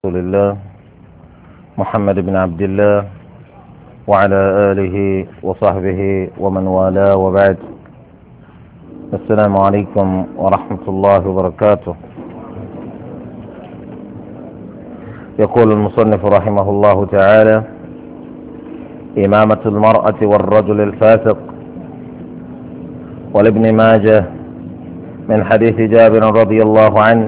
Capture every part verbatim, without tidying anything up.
رسول الله محمد بن عبد الله وعلى آله وصحبه ومن والاه وبعد. السلام عليكم ورحمة الله وبركاته. يقول المصنف رحمه الله تعالى: إمامة المرأة والرجل الفاسق. ولابن ماجه من حديث جابر رضي الله عنه: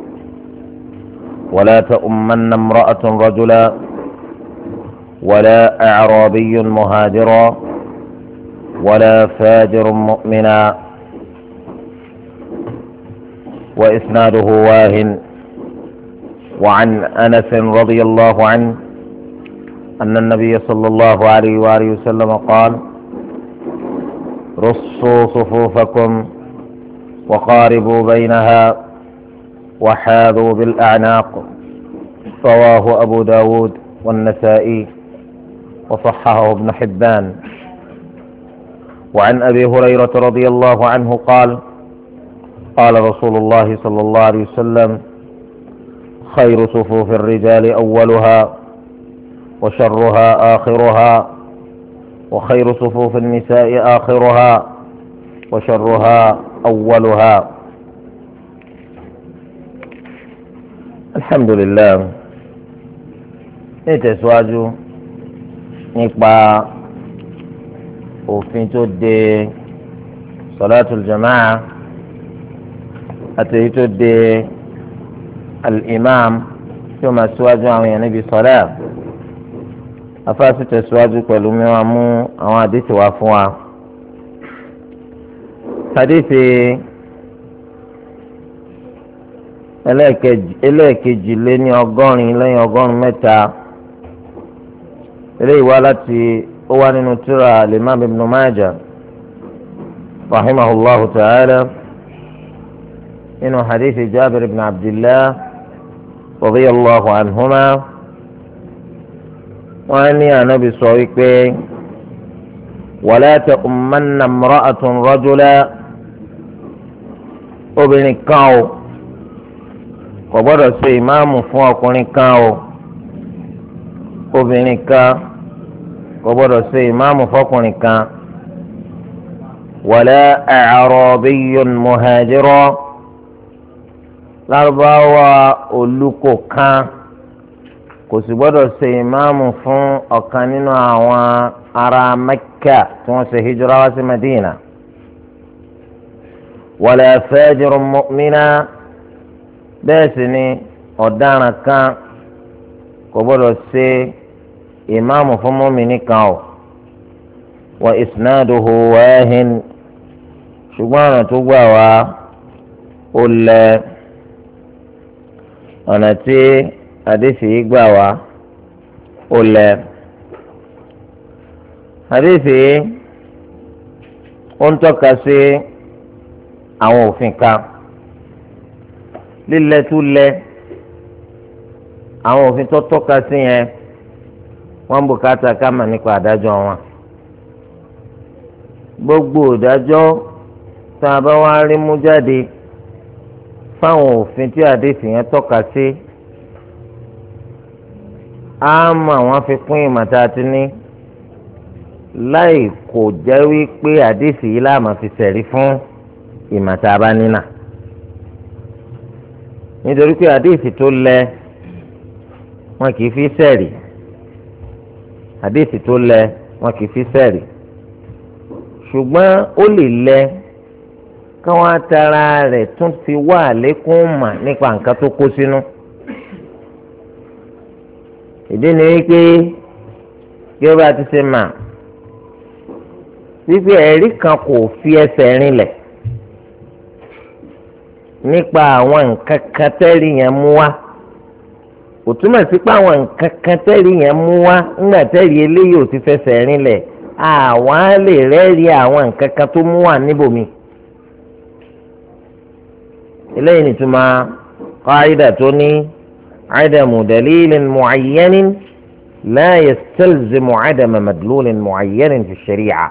ولا تؤمن امرأة رجلا ولا أعرابي مهاجرا ولا فاجر مؤمنا. وإسناده واهن. وعن أنس رضي الله عنه أن النبي صلى الله عليه وآله وسلم قال: رصوا صفوفكم وقاربوا بينها وحاذوا بالأعناق. رواه أبو داود والنسائي وصححه ابن حبان. وعن أبي هريرة رضي الله عنه قال: قال رسول الله صلى الله عليه وسلم: خير صفوف الرجال أولها وشرها آخرها وخير صفوف النساء آخرها وشرها أولها. الحمد لله. nítẹ̀síwájú nípa òfin tó de sọláàtù jama'a àti èyí tó de al-imam tí ó máa síwájú àwọn èèyàn níbi sọlá. afáàsì tẹ̀síwájú pẹ̀lú mímọ́ mú àwọn àdìsí wá fún wa. àdìsí ẹlẹ́ẹ̀kejì lé ní ọgọ́rin lẹ́yìn ọgọ́rùn mẹ́ta. eléyìí wá láti ó wá nínú tírà al-Imam Ibn Majah rahimahullahu ta'ala nínú hadithi Jabir ibn Abdillah radiyallahu anhuma. wọ́n ní ànábì sọ wípé: wala ta'ummanna imra'atun rajula. obìnrin kan o kò gbọ́dọ̀ ṣe ìmáàmù fún ọkùnrin kan o obìnrin kan kò gbọ́dọ̀ ṣe ìmáàmù fọkùnrin kan. wala a'rabiyyun muhajira. lárúbáwá olùkọ kan kò sì gbọ́dọ̀ ṣe ìmáàmù fún ọ̀kan nínú àwọn ará Mẹ́kà tí wọ́n ṣe hijira wá sí Madina. wala fajirun mu'mina. bẹ́ẹ̀ sì ni ọ̀daràn kan kò gbọ́dọ̀ ṣe ìmáàmù fún mùmínì kan o. wa isnaduhu wahin. ṣùgbọ́n ọ̀nà tó gbà wá ó lẹ ọ̀nà tí àdéhìí yìí gbà wá ó lẹ. àdéhìí ó ń tọ́ka sí àwọn òfin kan lílẹ̀ tó lẹ. àwọn òfin tó tọ́ka sí yẹn wọ́n ń bùkátà ká mà nípa àdájọ́ wọn. gbogbo ìdájọ́ tá a bá wá rí mú jáde fáwọn òfin tí àdéhìí yẹn tọ́ka sí á mọ̀ wọ́n fi kún ìmọ̀ta àti ní láì kò jẹ́ wípé àdéhìí yìí láàmú fi sẹ̀rí fún ìmọ̀ta bá nínà. nítorí pé àdéhìí tó lẹ wọn kì í fi sẹ̀rí àdéhìí tó lẹ wọn kì í fi sẹ̀rí ṣùgbọ́n ó lè lẹ káwọn atara rẹ̀ tún fi wá àlékún mà nípa nǹkan tó kó sínú. ìdí ni wípé bí ó bá ti ṣe mà wípé ẹ̀rí kan kò fi ẹsẹ̀ rinlẹ̀ nípa àwọn nǹkan kan tẹ́rì yẹn mú wá kò túmọ̀ sí pé àwọn nǹkan kan tẹ́rì yẹn mú wá ńgbà tẹ́rì eléyìí ò ti fẹsẹ̀ rinlẹ̀ àwọn á lè rẹ́rìí àwọn nǹkan kan tó mú wá níbòmí. eléyìí nìtúmọ̀ qaida tó ní adamu dalilin mu'ayyanin la yastalzimu adama madlulin mu'ayyanin fi shari'a.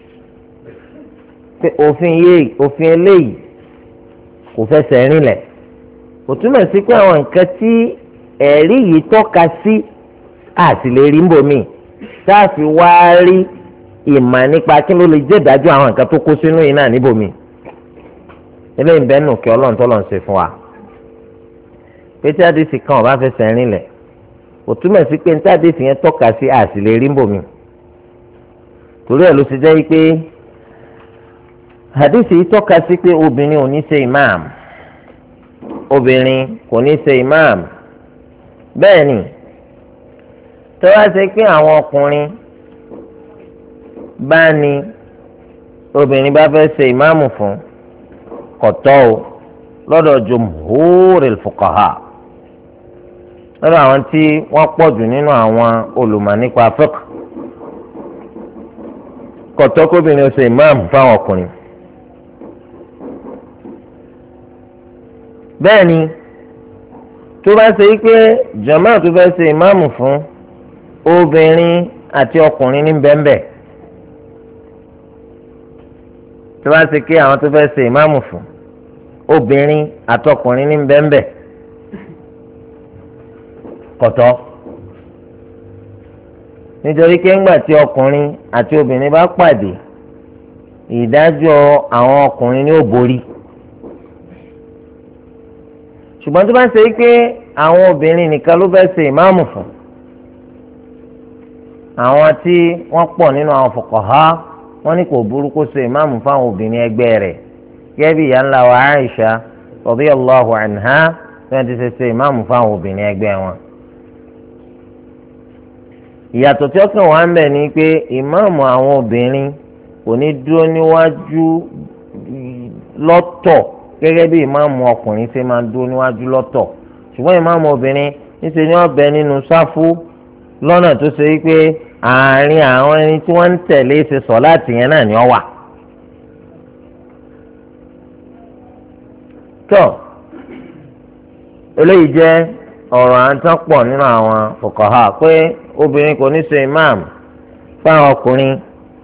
pé òfin yìí òfin eléyìí kò fẹsẹ̀ rinlẹ̀ kò túmọ̀ sí pé àwọn nǹkan tí ẹ̀rí yìí tọ́ka sí àtìlérí ń bomi tá a fi wá rí ìmọ̀ nípa kí ló lè jẹ́ ìdájọ́ àwọn nǹkan tó kó sínú yìí náà níbomi eléyìí bẹ́ẹ̀ nù kí ọlọ́run tó lọ́n ṣe fún wa pété àdìsí kan ọba fẹsẹ̀ rinlẹ̀ kò túmọ̀ sí pé níta àdìsí yẹn tọ́ka sí àtìlérí ń bomi torí ẹ̀ ló ti jẹ́ pé àdìsí yìí tọ́ka sí pé obìnrin ò ní ṣe imam obìnrin kò ní ṣe imam bẹ́ẹ̀ ni tó wá ṣe pé àwọn ọkùnrin bá ní obìnrin bá fẹ́ ṣe ìmáàmù fún kọ̀tọ́ o lọ́dọ̀ jumhuril fuqaha lọ́dọ̀ àwọn tí wọ́n pọ̀ jù nínú àwọn olùmọ̀ nípa fiqh kọ̀tọ́ kóbìnrin ṣe ìmáàmù fáwọn ọkùnrin. bẹ́ẹ̀ ni tó bá ṣe pé jàmáà tó fẹ́ ṣe ìmáàmù fún obìnrin àti ọkùnrin ní bẹ́ẹ̀nbẹ́ẹ̀ tó bá ṣe pé àwọn tó fẹ́ ṣe ìmáàmù fún obìnrin àti ọkùnrin ní bẹ́ẹ̀nbẹ́ẹ̀ kọ̀tọ́ nítorí pé ńgbà tí ọkùnrin àti obìnrin bá pàdé ìdájọ́ àwọn ọkùnrin ni ó borí ṣùgbọ́n tó bá ṣe pé àwọn obìnrin nìkan ló fẹ́ ṣe ìmáàmù fún àwọn tí wọ́n pọ̀ nínú àwọn fuqaha wọ́n ní kò burú kó ṣe ìmáàmù fáwọn obìnrin ẹgbẹ́ rẹ̀ gẹ́gẹ́ bí ìyá ńlá wa Aisha radiyallahu anha tí wọ́n ti ṣe ṣe ìmáàmù fáwọn obìnrin ẹgbẹ́ wọn. ìyàtọ̀ tí ó kàn wá ń bẹ̀ ni pé ìmáàmù àwọn obìnrin kò ní dúró níwájú lọ́tọ̀ gẹ́gẹ́ bí ìmáàmù ọkùnrin ṣe máa dúró níwájú lọ́tọ̀ ṣùgbọ́n ìmáàmù obìnrin níṣẹ́ ni wọ́n bẹ nínú sáfù lọ́nà tó ṣe wípé àárín àwọn ẹni tí wọ́n ń tẹ̀lé ṣe sọ̀láàtì yẹn náà ni ó wà. tó eléyìí jẹ́ ọ̀rọ̀ àǹtán pọ̀ nínú àwọn fuqaha pé obìnrin kò ní ṣe imam fáwọn ọkùnrin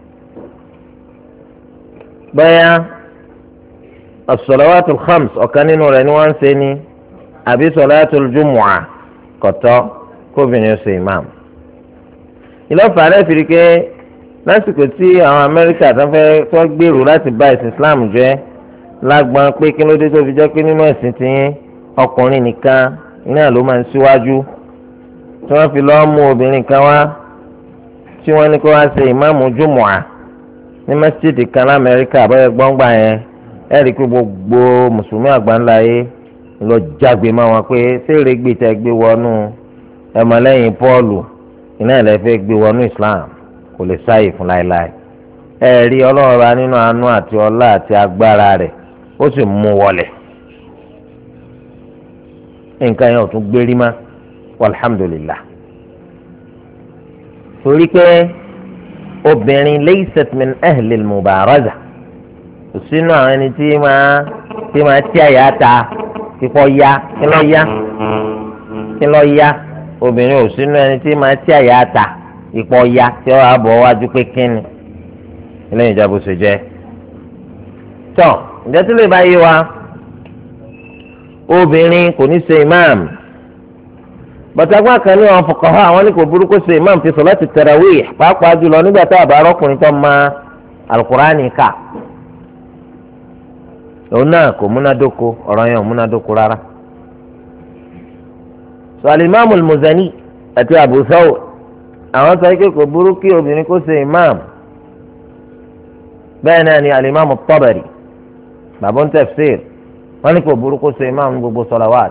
bẹ́ẹ̀ as-salawatul khams ọ̀kan nínú rẹ̀ ni wọ́n ń ṣe ní àbí salatul jumu'ah kọ̀tọ́ kóbìnrin ṣe imam. ìlọ́fà rẹ̀ fi rí pé lásìkò tí àwọn amẹ́ríkà tó fẹ́ tó gbèrò láti bà ẹ̀sìn islam jẹ́ lágbọ́n pé kí ló dé tó fi jẹ́ pé nínú ẹ̀sìn tiyín ọkùnrin nìkan iná ló máa ń síwájú tí wọ́n fi lọ́ọ́ mú obìnrin kan wá tí wọ́n ní kó wá ṣe ìmáàmù jùmọ̀à ní mẹ́sídìí kan lamẹ́ríkà bọ́yẹ gbọ́ngbà yẹn ẹ̀ rí i pé gbogbo mùsùlùmí àgbáńlá yé lọ jágbe máa wọn pé sèrè gbé tẹ gbé wọnú ẹmọlẹ́yìn Pọ́ọ̀lù iná ẹ̀ lẹ́fẹ́ gbé wọnú Islam kò lè sáyè fún láéláé ẹ̀ rí Ọlọ́run ra nínú àánú àti ọlá àti agbára rẹ̀ ó sì mú wọlé nǹkan yẹn ò tún gbérí má walhamdulillah torí pé obìnrin laysat min ahli al-mubaraza kò sínú àwọn ẹni tí máa tí máa tí àyà ta kíkọ́ ya kí lọ́ ya kí lọ́ ya obìnrin ò sínú ẹni tí máa tí àyà ta ìpọ̀ ya tí ó wà bọ̀ wájú pé kíni eléyìí ìjà bó ṣe jẹ́ tọ́ ǹjẹ́ tí lè bá yé wa obìnrin kò ní ṣe imam bàtàgbà kan ní àwọn fuqaha àwọn ní kò burúkú ṣe imam fi salati tarawih pàápàá jùlọ nígbà tá a bá rọ́kùnrin tó ma alukurani ká òun náà kò múnádóko ọ̀rọ̀ yẹn ò múnádóko rárá. sọ alimami al-Muzani àti Abu Thawr àwọn sọ pé kò burú kí obìnrin kó ṣe imam bẹ́ẹ̀ náà ni alimami at-Tabari bàbá ń tafsir wọ́n ní kò burúkú ṣe imam gbogbo salawat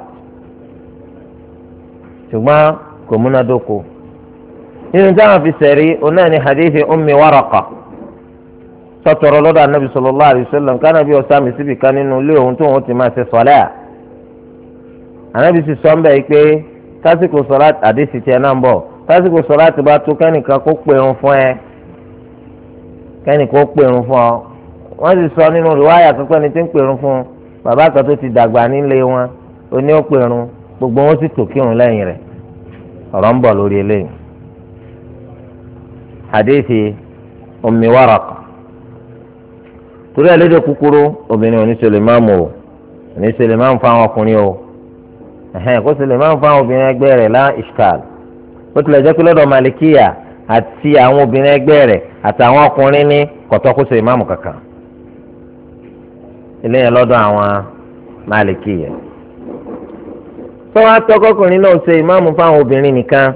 ṣùgbọ́n kò múnádóko nínú táwọn fi sẹ̀rí onáà ní hadithi ummi Waraqa sọtọrọ lọ́dọ̀ anabi sallallahu alayhi wa sallam kánábì ọ̀sàmì síbi kan nínú ilé ohun tó wọn ti máa ṣe sọlẹ́ anabi sì sọ ń bẹ̀ pé tásìkò sọlá àdéhìí tiẹ̀ náà ń bọ̀ tásìkò sọlá ti bá tó kẹ́nìkan kó pèrún fún ẹ kẹ́nìkan kó pèrún fún ọ wọ́n sì sọ nínú rìwáyà kankan ní tí ń pèrún fún bàbá kan tó ti dàgbà nílé wọn oní ó pèrún gbogbo wọn sì tò kírun lẹ́yìn rẹ̀ ọ̀rọ̀ ń bọ̀ lórí eléyìí hadithi ummi Waraqa torí ẹlẹ́dẹ̀ kúkúrú obìnrin oníṣẹ́lẹ̀ máa mú o oníṣẹ́lẹ̀ máa ń fa àwọn ọkùnrin o ẹ̀hẹ́n kó sì lè máa ń fún àwọn obìnrin ẹgbẹ́ rẹ̀ lá ishkal ó tilẹ̀ jẹ́ pé lọ́dọ̀ malikiya àti àwọn obìnrin ẹgbẹ́ rẹ̀ àtàwọn ọkùnrin ní kọ̀tọ́ kó ṣe ìmáàmù kankan eléyìí lọ́dọ̀ àwọn malikiya tó wá tọkọkùnrin náà ṣe ìmáàmù fáwọn obìnrin nìkan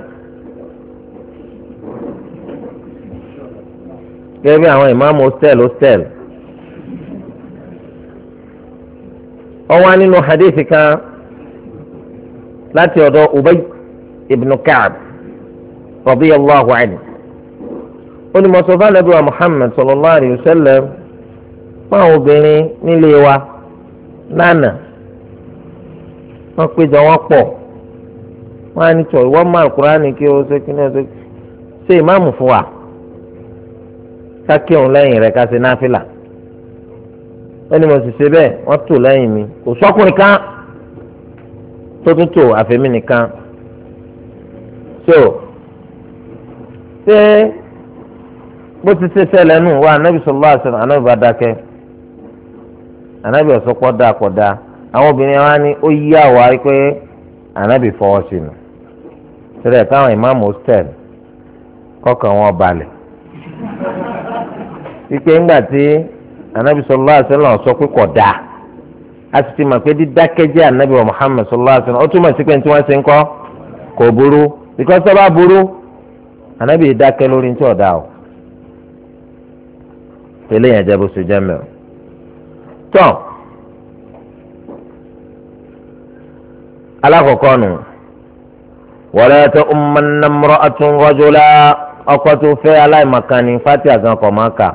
gẹ́gẹ́ bí àwọn ìmáàmù hostel hostel ó wà nínú hadithi kan láti ọ̀dọ̀ Ubay ibn Ka'b radiyallahu anhu ó ní mọ̀sọ́fà nàbí wa Muhammad sallallahu alayhi wa sallam fáwọn obìnrin nílé wa lánàá wọ́n péjọ wọ́n pọ̀ wọ́n á ní tọ̀ ìwọ́n máa Kùránì kí o ṣe kí ni o ṣe ṣe ìmáàmù fún wa ká kí òun lẹ́yìn rẹ̀ ká ṣe náfìlà ẹni mo sì ṣe bẹ́ẹ̀ wọ́n tò lẹ́yìn mi kò sọ́kùnrin kan tó tún tò àfẹ́mí nìkan so ṣé bó ti ṣe ṣẹlẹ̀ nù wá anábì sallallahu alaihi wasallam anábì bá dákẹ́ anábì ọ̀sọ́pọ̀ dá kọ̀ dá àwọn obìnrin wa ní ó yí àwa pé anábì fọwọ́ sí nu ṣẹlẹ̀ káwọn ìmáàmù hostel kọ́kàn wọn balẹ̀ wípé ńgbà tí anabi sallallahu alaihi wasallam sọ pé kò dáa a sì ti mọ̀ pé dídákẹ́jẹ́ anabi wa Muhammad sallallahu alaihi wasallam ó túmọ̀ sí pé tí wọ́n ṣe ń kọ́ kò burú because tó bá burú anabi dákẹ́ lórí tí ò dáa o tẹ́lẹ̀ yẹn jẹ́ bó ṣe jẹ́ mẹ́rin tọ́ alákọ̀ọ́kọ́ nù wala ta'ummanna imra'atun rajula ọkọ tó fẹ́ aláìmọ̀kan fati àgàn kọ̀ máa kà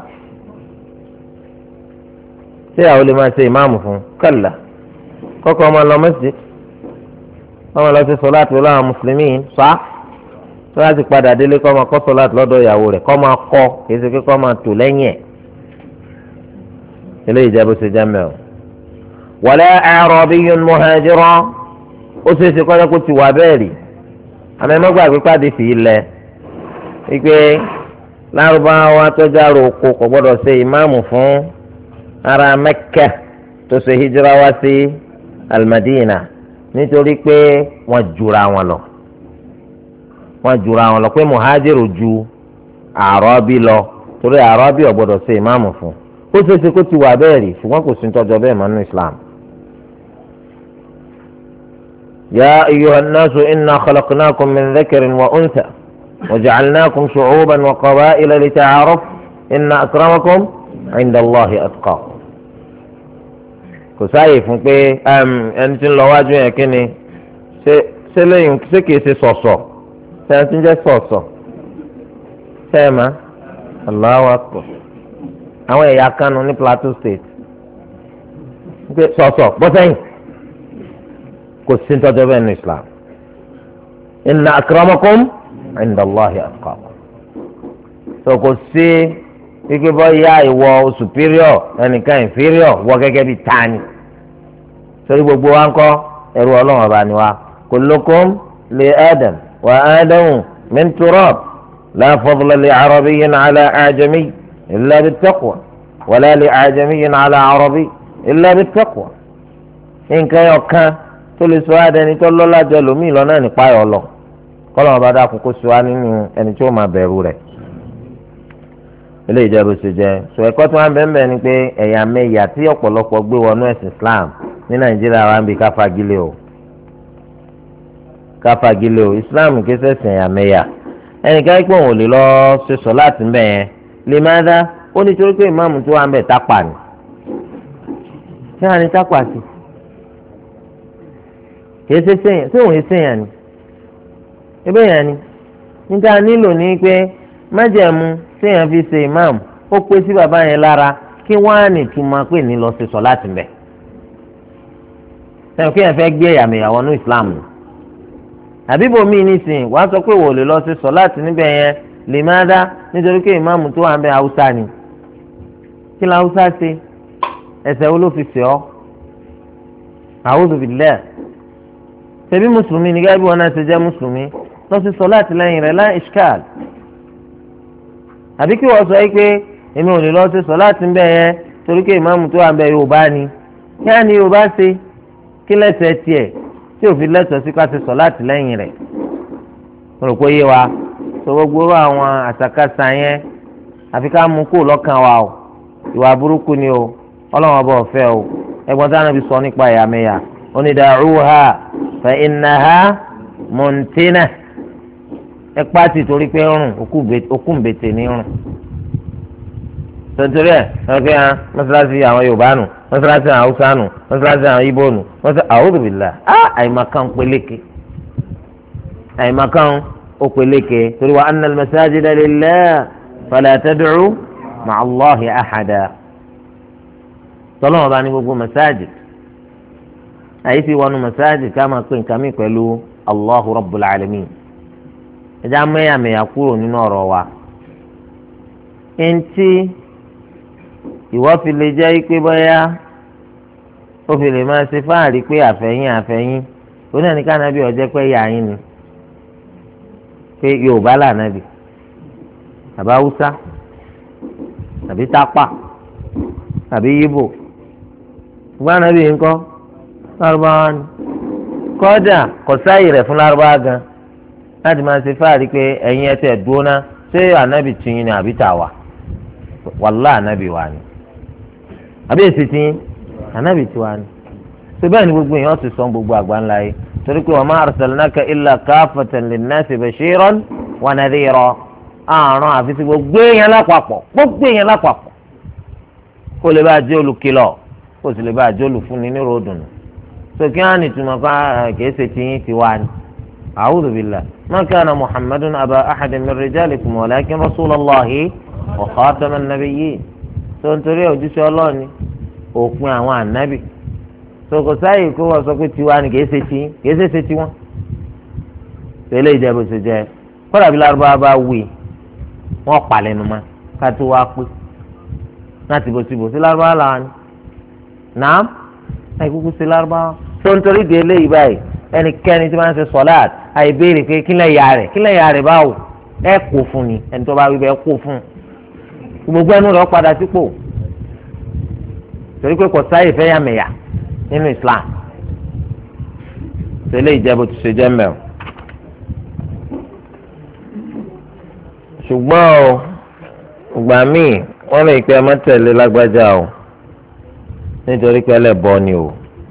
ṣé àwọn olè máa ṣe ìmáàmù fún kàlà kọ́kọ́ ọmọ lọ mẹ́sìd ọmọ lọ sí sọláàtì lọ́wọ́ àwọn mùsùlùmí sá tó láti padà délé kọ́ máa kọ́ sọláàtì lọ́dọ̀ ìyàwó rẹ̀ kọ́ máa kọ́ kìí ṣe kọ́ máa tò lẹ́yìn ẹ̀ eléyìí jẹ́ bó ṣe jẹ́ mẹ́ọ̀. wala a'rabiyyun muhajira ó ṣe é ṣe kọ́jọ́ kó ti wà bẹ́ẹ̀ rí àmọ́ ẹ má gbàgbé pàdé fi lẹ̀ wípé lárúbáwá tọ́jà roko kò gbọ́dọ̀ ṣe ìmáàmù fún ará Mẹ́kà tó ṣe hijira wá sí Al-Madina nítorí pé wọ́n jura wọn lọ wọ́n jura wọn lọ pé muhajiru ju àrọ́bí lọ torí àrọ́bí ò gbọ́dọ̀ ṣe ìmáàmù fún ó ṣe é ṣe kó ti wà bẹ́ẹ̀ rí ṣùgbọ́n kò sí tọ́jọ́ bẹ́ẹ̀ mọ́ nínú Islam. ya ayyuhan nasu inna khalaqnakum min dhakarin wa untha وجعلناكم شعوبا وقبائل لتعارفوا إن أكرمكم عند الله أتقاكم kò sáàyè fún pé ẹni tí ń lọ wájú yẹn kí ni ṣé lẹ́yìn ṣé kìí ṣe sọ̀sọ̀ ṣé ẹni tí ń jẹ́ sọ̀sọ̀ ṣé ẹ má Allahu Akbar àwọn ẹ̀yà kanu ní Plateau State sọ̀sọ̀ bọ́sẹ̀yìn kò sí ní tọ́jọ́ bẹ́ẹ̀ ní Islam inna akramakum inda Allahi atqakum so kò sí ike bọ́ ya ìwọ superior ẹnìkan inferior wọ gẹ́gẹ́ bí tani sórí gbogbo wa ń kọ́ ẹrú ọlọ́run ọba ni wa kullukum li Adam wa Adamu min turab la fadla li arabiyyin ala a'jami illa bittaqwa wala li a'jamiyyin ala arabi illa bittaqwa nǹkan yọ kan tó lè sọ adẹni tó lọ́lá jọ lómi ìlọ́nà nípa ẹ̀ ọlọ́ kọ́lọ́mọ bá dákun kó sọ wá nínú ẹni tí ó máa bẹ̀rù rẹ̀ ilé ìjẹ́bù ṣe jẹ́ sọ ẹ̀kọ́ tí wọ́n bẹ́ẹ̀ bẹ́ẹ̀ ni pé ẹ̀yà mẹ́yà tí ọ̀pọ̀lọpọ̀ gbé wọnú ẹ̀sìn Islam ní Nàìjíríà wa ń bi káfagilé o káfagilé o Islam kì í ṣẹ̀sìn ẹ̀yà mẹ́yà ẹnìkan pé òun ò lè lọ ṣe sọ láti ń bẹ̀ yẹn lè má dá ó ní torí pé ìmáàmù tó wà ń bẹ̀ tápà ni ṣé wàá ní tápà sí kì í ṣe sẹ́yìn ṣé òun yìí sẹ́yìn ni ebe yẹn ni níta nílò ní pé májẹ̀mú téèyàn fi ṣe ìmáàmù ó pé sí bàbá yẹn lára kí wọ́n á nìtumọ̀ pé ní lọ ṣe sọ láti bẹ̀. sẹ́yìn kí yẹn fẹ́ gbé ẹ̀yàmẹ̀yàwó ní Islam nù. àbíbò míì nísìnyí wàá sọ pé wò lè lọ ṣe sọ láti níbẹ̀ yẹn lè má dá nítorí pé ìmáàmù tó wà ń bẹ Haúsá ni. kí ni Haúsá ṣe ẹ̀ṣẹ̀ wo ló fi ṣe ọ́? A'udhu billah. ṣebí mùsùlùmí ní gẹ́gẹ́ bí wọn náà ṣe jẹ́ mùsùlùmí lọ sí sọ láti lẹ́yìn rẹ̀ láì ishkal. àbí kí wọ́n sọ yìí pé èmi ò lè lọ sí sọ láti ń bẹ̀ yẹn torí pé ìmáàmù tó wà ń bẹ Yorùbá ni kí á ní Yorùbá ṣe kí lẹ́sẹ̀ tiẹ̀ tí tí òfin lẹ́tọ̀ọ́ sí ká ti sọ láti lẹ́yìn rẹ̀ mo rò pé yé wa tó gbogbo àwọn àṣàkáṣà yẹn àfi ká mú kó lọ́kàn wa o ìwà burúkú ni o ọlọ́run ọba ọ̀fẹ́ o ẹgbọ́n tí Ànábì sọ nípa ẹ̀yàmẹ̀yà onídàáhùhà fa innaha muntina ẹ pàtì torí pé ń rùn òkú ń bètè ní rùn tontorí ẹ ọkẹ hàn mọ́sálásí àwọn Yorùbá nù mọ́sálásí àwọn Haúsá nù mọ́sálásí àwọn Ìgbò nù mọ́sálásí a'udhu billah á àyèmàkàn pélékè àyèmàkàn ó pélékè torí wa anna al-masajida lillah fala tad'u ma'a Allahi ahada tọ́lọ́wọ́n bá ní gbogbo masajid àyè fi wọnú masajid ká máa pè nǹkan mi pẹ̀lú Allahu rabbul alamin ẹ̀dá mẹ́yàmẹ̀yà kúrò nínú ọ̀rọ̀ wa eŋti ìwọ fi lè jẹ́ pé bóyá ó fi lè máa ṣe fáàrí pé àfẹ́yìn àfẹ́yìn oní ẹni kánábì ọjọ́ pé yà yín ni pé Yorùbá lànàbì àbí Haúsá àbí Tápà àbí Yíbò ṣùgbọ́n ànábì ńkọ́ lárúbáwá ni kọ́dà kọ̀sáyì rẹ̀ fún lárúbáwá gan láti máa ṣe fáàrí pé ẹ̀yin ẹ̀tẹ̀ dúró ná ṣé ànábì tìyín ni àbí tàwa wàlá ànábì wa ni àbí èsì tìyín ànábì tiwa ni ṣé bẹ́ẹ̀ ni gbogbo èèyàn ti sọ gbogbo àgbáńlá yìí torí pé wa ma arsalnaka illa kaffatan linnasi bashiran wa nadhira àrùn àfi ti gbogbo èèyàn lápapọ̀ gbogbo èèyàn lápapọ̀ kó lè bá a jẹ́ olùkìlọ̀ kó sì lè bá a jẹ́ olùfúnni ní ròdùnú sókè á ní ìtumọ̀ ká kìí ṣe tìyín tiwa ni a'udhu billah ma kana muhammadun aba ahadin min rijalikum walakin rasulallahi wa khataman nabiyyin tó ń torí òjíṣẹ́ ọlọ́ọ̀ni òpin àwọn ànábì sọkò sáyè kó wọ́n sọ pé tiwa ni kìí ṣe tìyín kìí ṣe ṣe tiwọn tẹ́lẹ̀ ìjẹ́bù ṣe jẹ́ kọ́dà bí lárúbáwá bá wí wọ́n palẹ̀ nu ma ká tó wá pé láti bó ti bò sí lárúbáwá làwọn ni nàám ẹ̀ kúkú sí lárúbáwá tó ń torí di eléyìí báyìí ẹnikẹ́ni tí wọ́n ń ṣe sọ́láàt àìbéèrè pé kílẹ̀ ya rẹ̀ kílẹ̀ ya rẹ̀ báwò ẹ kó fún ni ẹni tó bá wí bẹ́ẹ̀ kó fún gbogbo ẹnu rẹ̀ padà sípò torí pé kò sáyè fẹ́ yà mẹ̀yà nínú Islam tẹ́lẹ̀ ìjẹ́ bó ti ṣe jẹ́ mẹ́ọ̀ ṣùgbọ́n o ìgbà míì wọ́n lè pe ọmọ tẹ̀lé lágbájá o nítorí pé ẹlẹ́bọ ni o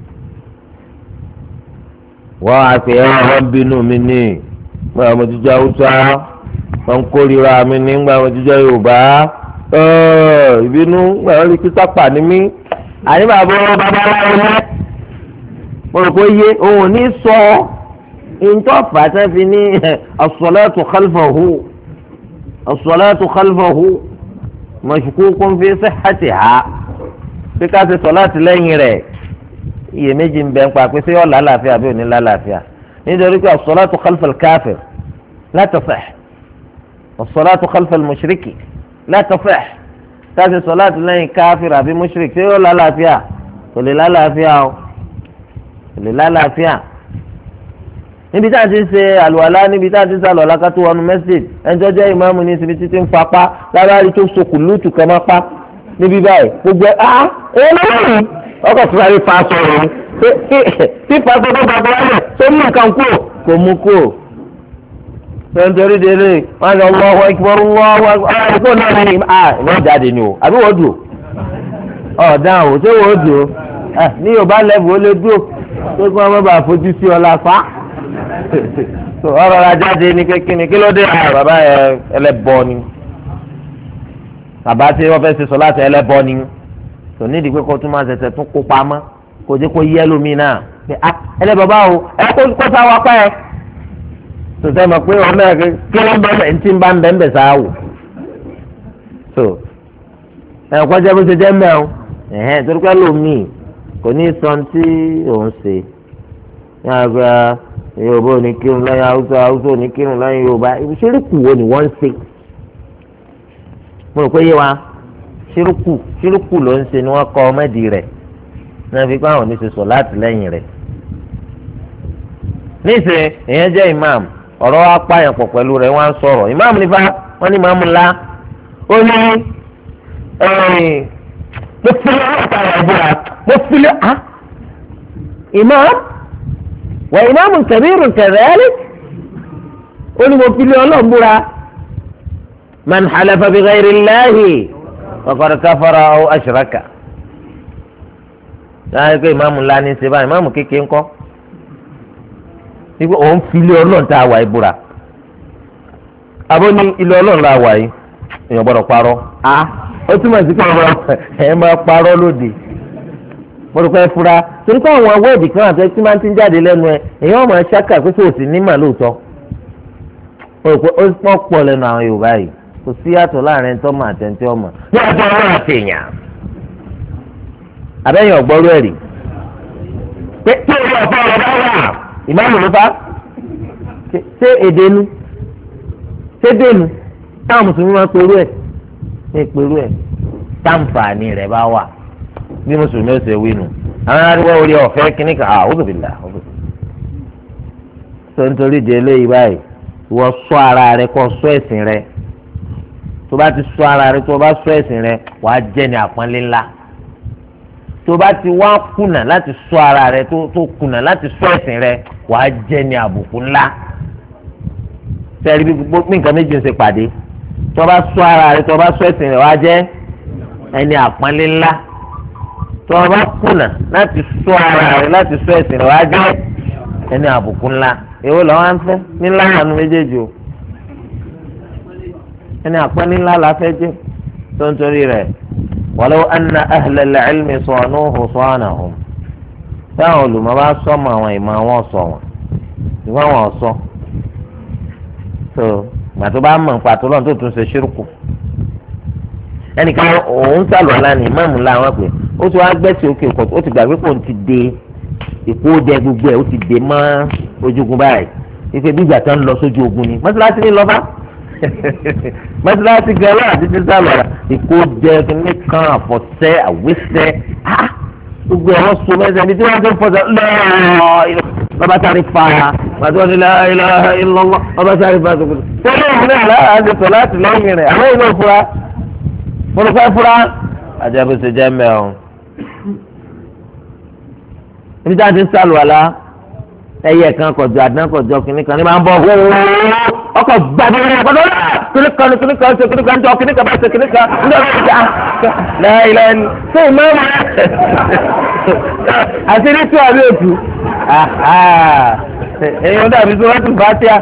wọ́n á pè é wọ́n bínú mi ní gbà mo jíjẹ́ Haúsá wọ́n kórìíra mi ní gbà mo jíjẹ́ Yorùbá ìbínú gbà wọ́n lè kí sápà ní mí àní bàbá wọn bàbá wọn rẹ mo rò pé yé òun ní sọ ìǹtọ́fà sẹ́fi ní as-salatu khalfahu as-salatu khalfahu mashkukun fi sihhatiha bí ká ṣe sọ̀láàtì lẹ́yìn rẹ̀ iyèméjì ń bẹ ń pa pé ṣé yóò lálàáfíà àbí ò ní lálàáfíà nítorí pé as-salatu khalfa al-kafir la tasih as-salatu khalfa al-mushriki la tasih ká ṣe sọ̀láàtì lẹ́yìn káfíìr àbí mushrik ṣé yóò lálàáfíà kò lè lálàáfíà o kò lè lálàáfíà níbi tá a ti ṣe àlùwàlá níbi tá a ti ṣe àlùwàlá ká tó wọnú masjid ẹnjọ́ jẹ́ ìmáàmù ní ibi títí ń fapá lábárí tó sokùn lùtù kan máa pa níbí báyìí gbogbo ah ẹ lọ́wọ́ ọkọ̀ tí wàá rí pa sọ̀rọ̀ tí pàṣẹ tó gbàgbọ́ wáyé tó mú nǹkan kú kò mú kú tó ń torí délé wọn lọ Allahu akbar Allahu akbar àìkú náà ní à ìwọ́n jáde ni o àbí wọ́n dùn ọ̀ dáhùn o ṣé wọ́n dùn o ní Yorùbá lẹ́bù ó lé dùn tó kí wọ́n má bàa fojú sí ọ láfa ọ̀rọ̀ la jáde ní kékeré kí ló dé bàbá ẹlẹ́bọ ni bàbá tí wọ́n fẹ́ ṣe sọ láti ẹlẹ́bọ ni tò nídìí pé kó tún máa ṣẹ̀ṣẹ̀ tún kó pamọ́ kó jẹ́ kó yẹ lómi náà pé ah ẹlẹ́bọ báwo ẹ kó kó sá wa pẹ́ tó sẹ́ mọ̀ pé ọmọ ẹ̀ kí wọ́n bá ẹ̀ ń tí ń bá ń bẹ̀ ń bẹ̀ sáà wò tó ẹ̀ kọ́ jẹ́ bó ṣe jẹ́ mẹ́ọ̀ ẹ̀hẹ́n torí pé lómi kò ní sọ tí òun ṣe yàrá Yorùbá ò ní kírun lẹ́yìn Haúsá Haúsá ò ní kírun lẹ́yìn Yorùbá ṣírùkù wo ni wọ́n ń ṣe mo rò pé yé wa ṣírùkù ṣírùkù ló ń ṣe ni wọ́n kọ́ ọmọdé rẹ̀ náà fi pé àwọn oníṣẹ́ sọ láti lẹ́yìn rẹ̀ níṣẹ́ èèyàn jẹ́ imam ọ̀rọ̀ wa pààyàn pọ̀ pẹ̀lú rẹ̀ wọ́n á sọ̀rọ̀ imam nípa wọ́n ní imam ńlá ó ní mo fi lé ọ̀tá rẹ̀ búra mo fi lé ah imam wa imamun kabirun kadhalik ó ní mo fi lé ọlọ́run búra man halafa bi ghayri Allahi faqad kafara aw ashraka. láyé pé ìmáàmù ńlá ní í ṣe báyìí ìmáàmù kékeré ńkọ́ nígbà òun fi ilé ọlọ́run tá a wà yìí búra àbó ní ilé ọlọ́run la wà yìí èèyàn gbọ́dọ̀ parọ́ a ó túmọ̀ sí pé ẹ máa parọ́ lóde mo rò pé ẹ fura torí pé àwọn awọ́ọ̀dì kan àti ẹtí máa ń ti jáde lẹ́nu ẹ èèyàn máa ṣáká pé kò sí nímà lóòótọ́ mo rò pé ó pọ̀ pọ̀ lẹ́nu àwọn Yorùbá yìí kò sí yàtọ̀ láàrin ẹni tó mọ̀ àti ẹni tó mọ̀ ní ọjọ́ ọlọ́run àti èèyàn abẹ́yẹn ọ̀gbọ́rú ẹ̀rí pé tí o lọ fún ọ̀rọ̀ bá wà ìmáàmù ló fà ṣé èdènu ṣé dènu táwọn mùsùlùmí máa pẹ̀lú ẹ̀ ṣe pẹ̀lú ẹ̀ táǹfààní rẹ̀ bá wà bí mùsùlùmí ó ṣe wí nù àwọn aríwá orí ọ̀fẹ́ kínní kan ah ó bìbìlà ó bìbìlà tó nítorí di eléyìí báyìí wọ́n sọ ara rẹ̀ kó sọ ẹ̀sìn rẹ̀ tó bá ti sọ ara rẹ̀ tó bá sọ ẹ̀sìn rẹ̀ wàá jẹ́ ní àpọ́nlé ńlá tó bá ti wá kùnà láti sọ ara rẹ̀ tó tó kùnà láti sọ ẹ̀sìn rẹ̀ wàá jẹ́ ní àbùkù ńlá sẹ́ẹ̀rí bí nǹkan méjì ń ṣe pàdé tó bá sọ ara rẹ̀ tó bá sọ ẹ̀sìn rẹ̀ wàá jẹ́ ẹni àpọ́nlé ńlá tó bá kùnà láti sọ ara rẹ̀ láti sọ ẹ̀sìn rẹ̀ wàá jẹ́ ẹni àbùkù ńlá èwo làwọn ń fẹ́ nílá àánú méjèèjì o ẹni àpọ́nlé ńlá la fẹ́ jẹ́ tó ń torí rẹ̀ walaw anna ahla al-ilmi sanuhu sanahum táwọn olùmọ̀ bá sọ́mọ àwọn ìmọ̀ àwọn sọ wọn ìwọ àwọn sọ tó gbàtó bá mọ̀ nípa tó lọ́n tó tún ṣe ṣírùkù ẹnìkan òun sàlọ̀ ńlá ní ìmáàmù ńlá wọn pé ó ti wá gbẹ́sì òkè òkò ó ti gbàgbé pò ń ti de ìkóòdẹ gbogbo ẹ̀ ó ti dè mọ́ ojúgun báyìí ife bí ìgbà tó ń lọ sójú ogun ni mọ́tíláṣí ní lọ́ba mọ́tíláṣí gan náà àti títí sálọ̀ ìkóòdẹ nìkan àfọ̀sẹ́ àwẹ́sẹ́ gbogbo ẹ̀ wọ́n so mẹ́sẹ̀ ibi tí wọ́n ti ń fọ́sẹ̀ lọ́ọ́ bàbá sáré fa bàtí wọ́n ti la ilaha illallah bàbá sáré fa sókòtò tẹ́lẹ̀ ìwé náà láti sọ láti lẹ́yìn rẹ̀ àwọn ìlú òfurá fúnufẹ́ fúra àjẹbùsẹ̀ jẹ́ mẹ́rin ibi tí a ti ń sàlùwàlá ẹyẹ kan kọjọ àdán kọjọ kìnnì kan ní máa ń bọ ọkọ gbàdúrà rẹ gbọdọ kìnnì kan kìnnì kan ṣe kìnnì kan jọ kìnnì kan bá ṣe kìnnì kan ní ọdún ìjà láìláì ní ṣé ìmọ̀ ẹ̀ àti ní tí wà ní òtù èèyàn dàbí tí wọ́n ti bá tíá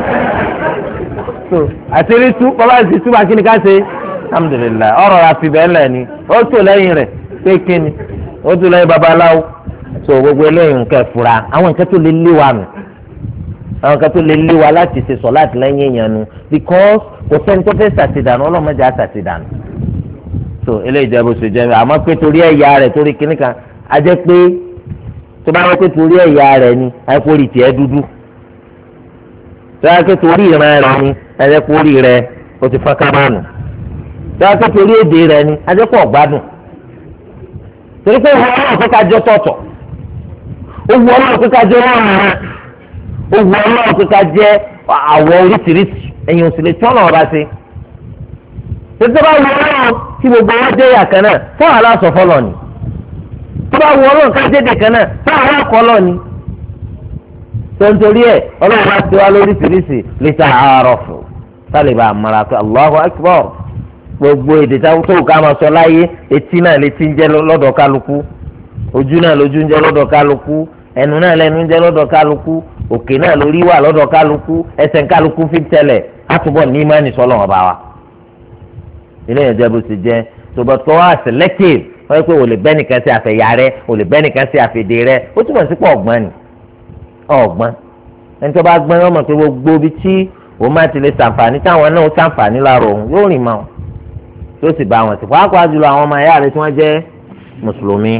àti ní tú bàbá àti túbà kìnnì kan ṣe alhamdulilayi ọ̀rọ̀ àfi bẹ́ẹ̀ lẹ́ni ó tó lẹ́yìn rẹ̀ pé kíni ó tó lẹ́yìn babaláwo so gbogbo eléyìí nǹkan fura àwọn nǹkan tó lè lé wa nù àwọn nǹkan tó lè lé wa láti ṣe sọ láti lẹ́yìn èèyàn nu because kò sẹ́ni tó fẹ́ ṣàtìdànù ọlọ́mọdé á ṣàtìdànù so eléyìí jẹ́ bó ṣe jẹ́ àmọ́ pé torí ẹ̀yà rẹ̀ torí kíní kan á jẹ́ pé tó bá wọ́n pé torí ẹ̀yà rẹ̀ ni àìkórì tiẹ̀ dúdú tó bá wọ́n pé torí ìran rẹ̀ ni àìkórì rẹ̀ ó ti fọ́n kábàánù tó bá wọ́n pé torí èdè rẹ̀ ni àjẹpọ̀ ọ̀gbádùn torí pé ìwọ náà fẹ́ ká jọ tọ̀tọ̀ ó wù ọlọ́run kíkà jẹ́ ọlọ́run ó wù ọlọ́run kíkà jẹ́ àwọ̀ oríṣiríṣi ẹ̀yin ò sì lè tọ́nà ọba sí. tètè bá wù ọlọ́run tí gbogbo wọn jẹ́ ìyá kan náà fún aláṣọ fọlọ́ ni tó bá wù ọlọ́run ká jẹ́ dèkan náà fún alákọ̀ọ́lọ́ ni. tó ń torí ẹ̀ ọlọ́run bá ti wá lóríṣiríṣi lè ta àárọ̀ fún sálẹ̀ bá a mara pé Allahu Akbar gbogbo èdè tó ká máa sọ láyé etí náà létí ń jẹ́ lọ́dọ̀ kálukú ojú náà lójú ń jẹ́ lọ́dọ̀ kálukú ẹnu náà lẹ́nu ń jẹ́ lọ́dọ̀ kálukú òkè náà lórí wà lọ́dọ̀ kálukú ẹsẹ̀ kálukú fi tẹ̀lẹ̀ àtúbọ̀ ní ìmánì sọ́lọ̀ ọba wa. ilé yẹn jẹ́ bó ti jẹ́ tòbọ̀tò wá selective wọ́n yẹ pé o lè bẹ́ nìkan sí àfẹ̀yà rẹ o lè bẹ́ nìkan sí àfẹ̀dé rẹ ó túbọ̀ sí pọ̀ ọ̀gbọ́n ni ọ̀gbọ́n ẹni tó bá gbọ́n yọ mọ̀ pé gbogbo ibi tí òun máa ti lè ṣàǹfààní táwọn náà ṣàǹfààní lára òun yóò rìn mọ́ tó sì bá wọn sí pàápàá jùlọ àwọn ọmọ ẹ̀yà rẹ tí wọ́n jẹ́ mùsùlùmí.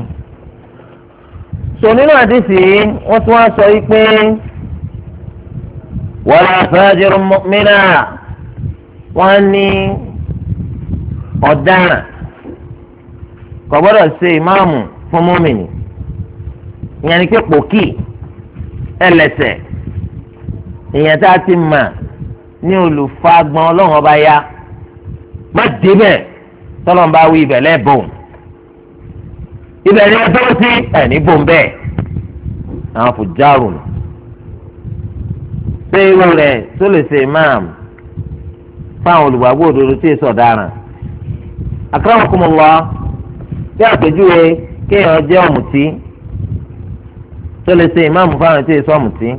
sọ nínú àdìsí wọ́n tún wá sọ yìí pé wala fajirun mu'mina wọ́n ní ọ̀daràn kò gbọ́dọ̀ ṣe ìmáàmù fún mọ́mìnì ìyẹn ni pé pòkì ẹlẹ́ṣẹ̀ ìyẹn tá a ti mà ní olùfagbọn ọlọ́run ọba ya má débẹ̀ tọ́lọ́n bá wí ibẹ̀ lẹ́bùn ibẹ̀ ni wọ́n tọ́wọ́ sí ẹ̀ ní bòun bẹ́ẹ̀ àwọn fòjárùn ṣé irú rẹ̀ tó lè ṣe imam fáwọn olùgbàgbọ́ òdodo tí èso ọ̀daràn. akramakumullah bí àpèjúwe kéèyàn jẹ́ ọ̀mùtí tó lè ṣe imam fáwọn tí èso ọ̀mùtí,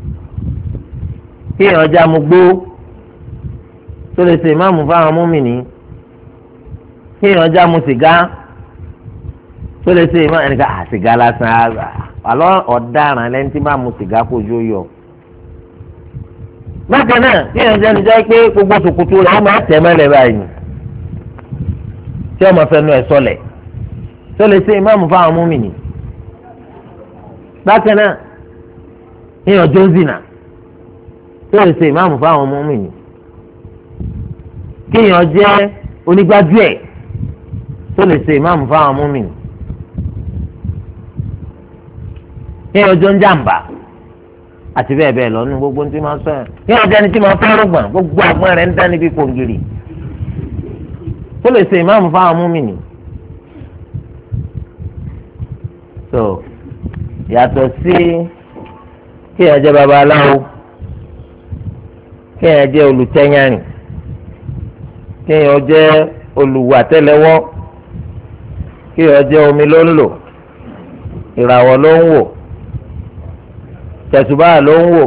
kéèyàn jẹ́ amugbó tó lè ṣe imam fáwọn múmìnì, kéèyàn jẹ́ amusìgá tó lè ṣe imam ẹnìkan àsìgá lásán àlọ́ ọ̀daràn lẹ́ni tí máa mu sìgá kojú yọ. bákan náà kéèyàn jẹ́ níjọ́ pé gbogbo sòkòtò rẹ̀ wọ́n máa tẹ̀ mẹ́lẹ̀ báyìí tí ọmọ fẹnu ẹ̀ sọlẹ̀ tó lè ṣe ìmáàmù fáwọn múmìnì. bákan náà kéèyàn jó zìnà tó lè ṣe ìmáàmù fáwọn múmìnì. kéèyàn jẹ́ onígbájúẹ̀ tó lè ṣe ìmáàmù fáwọn múmìnì. kéèyàn ọjọ́ ń jàǹbá àti bẹ́ẹ̀ bẹ́ẹ̀ lọ nínú gbogbo tí máa sọ yẹn kéèyàn ọjọ́ ẹni tí máa fẹ́ rògbòn gbogbo àgbọ̀n rẹ̀ ń dá níbi kòǹgìrì tó lè ṣe ìmáàmù fáwọn múmìnì. so yàtọ̀ sí kéèyàn jẹ́ babaláwo, kéèyàn jẹ́ olùtẹ́yàrìn, kéèyàn jẹ́ olùwàtẹ́lẹwọ́, kéèyàn jẹ́ omi ló ń lò, ìràwọ̀ ló ń wò, tẹ̀sùbá ló ń wò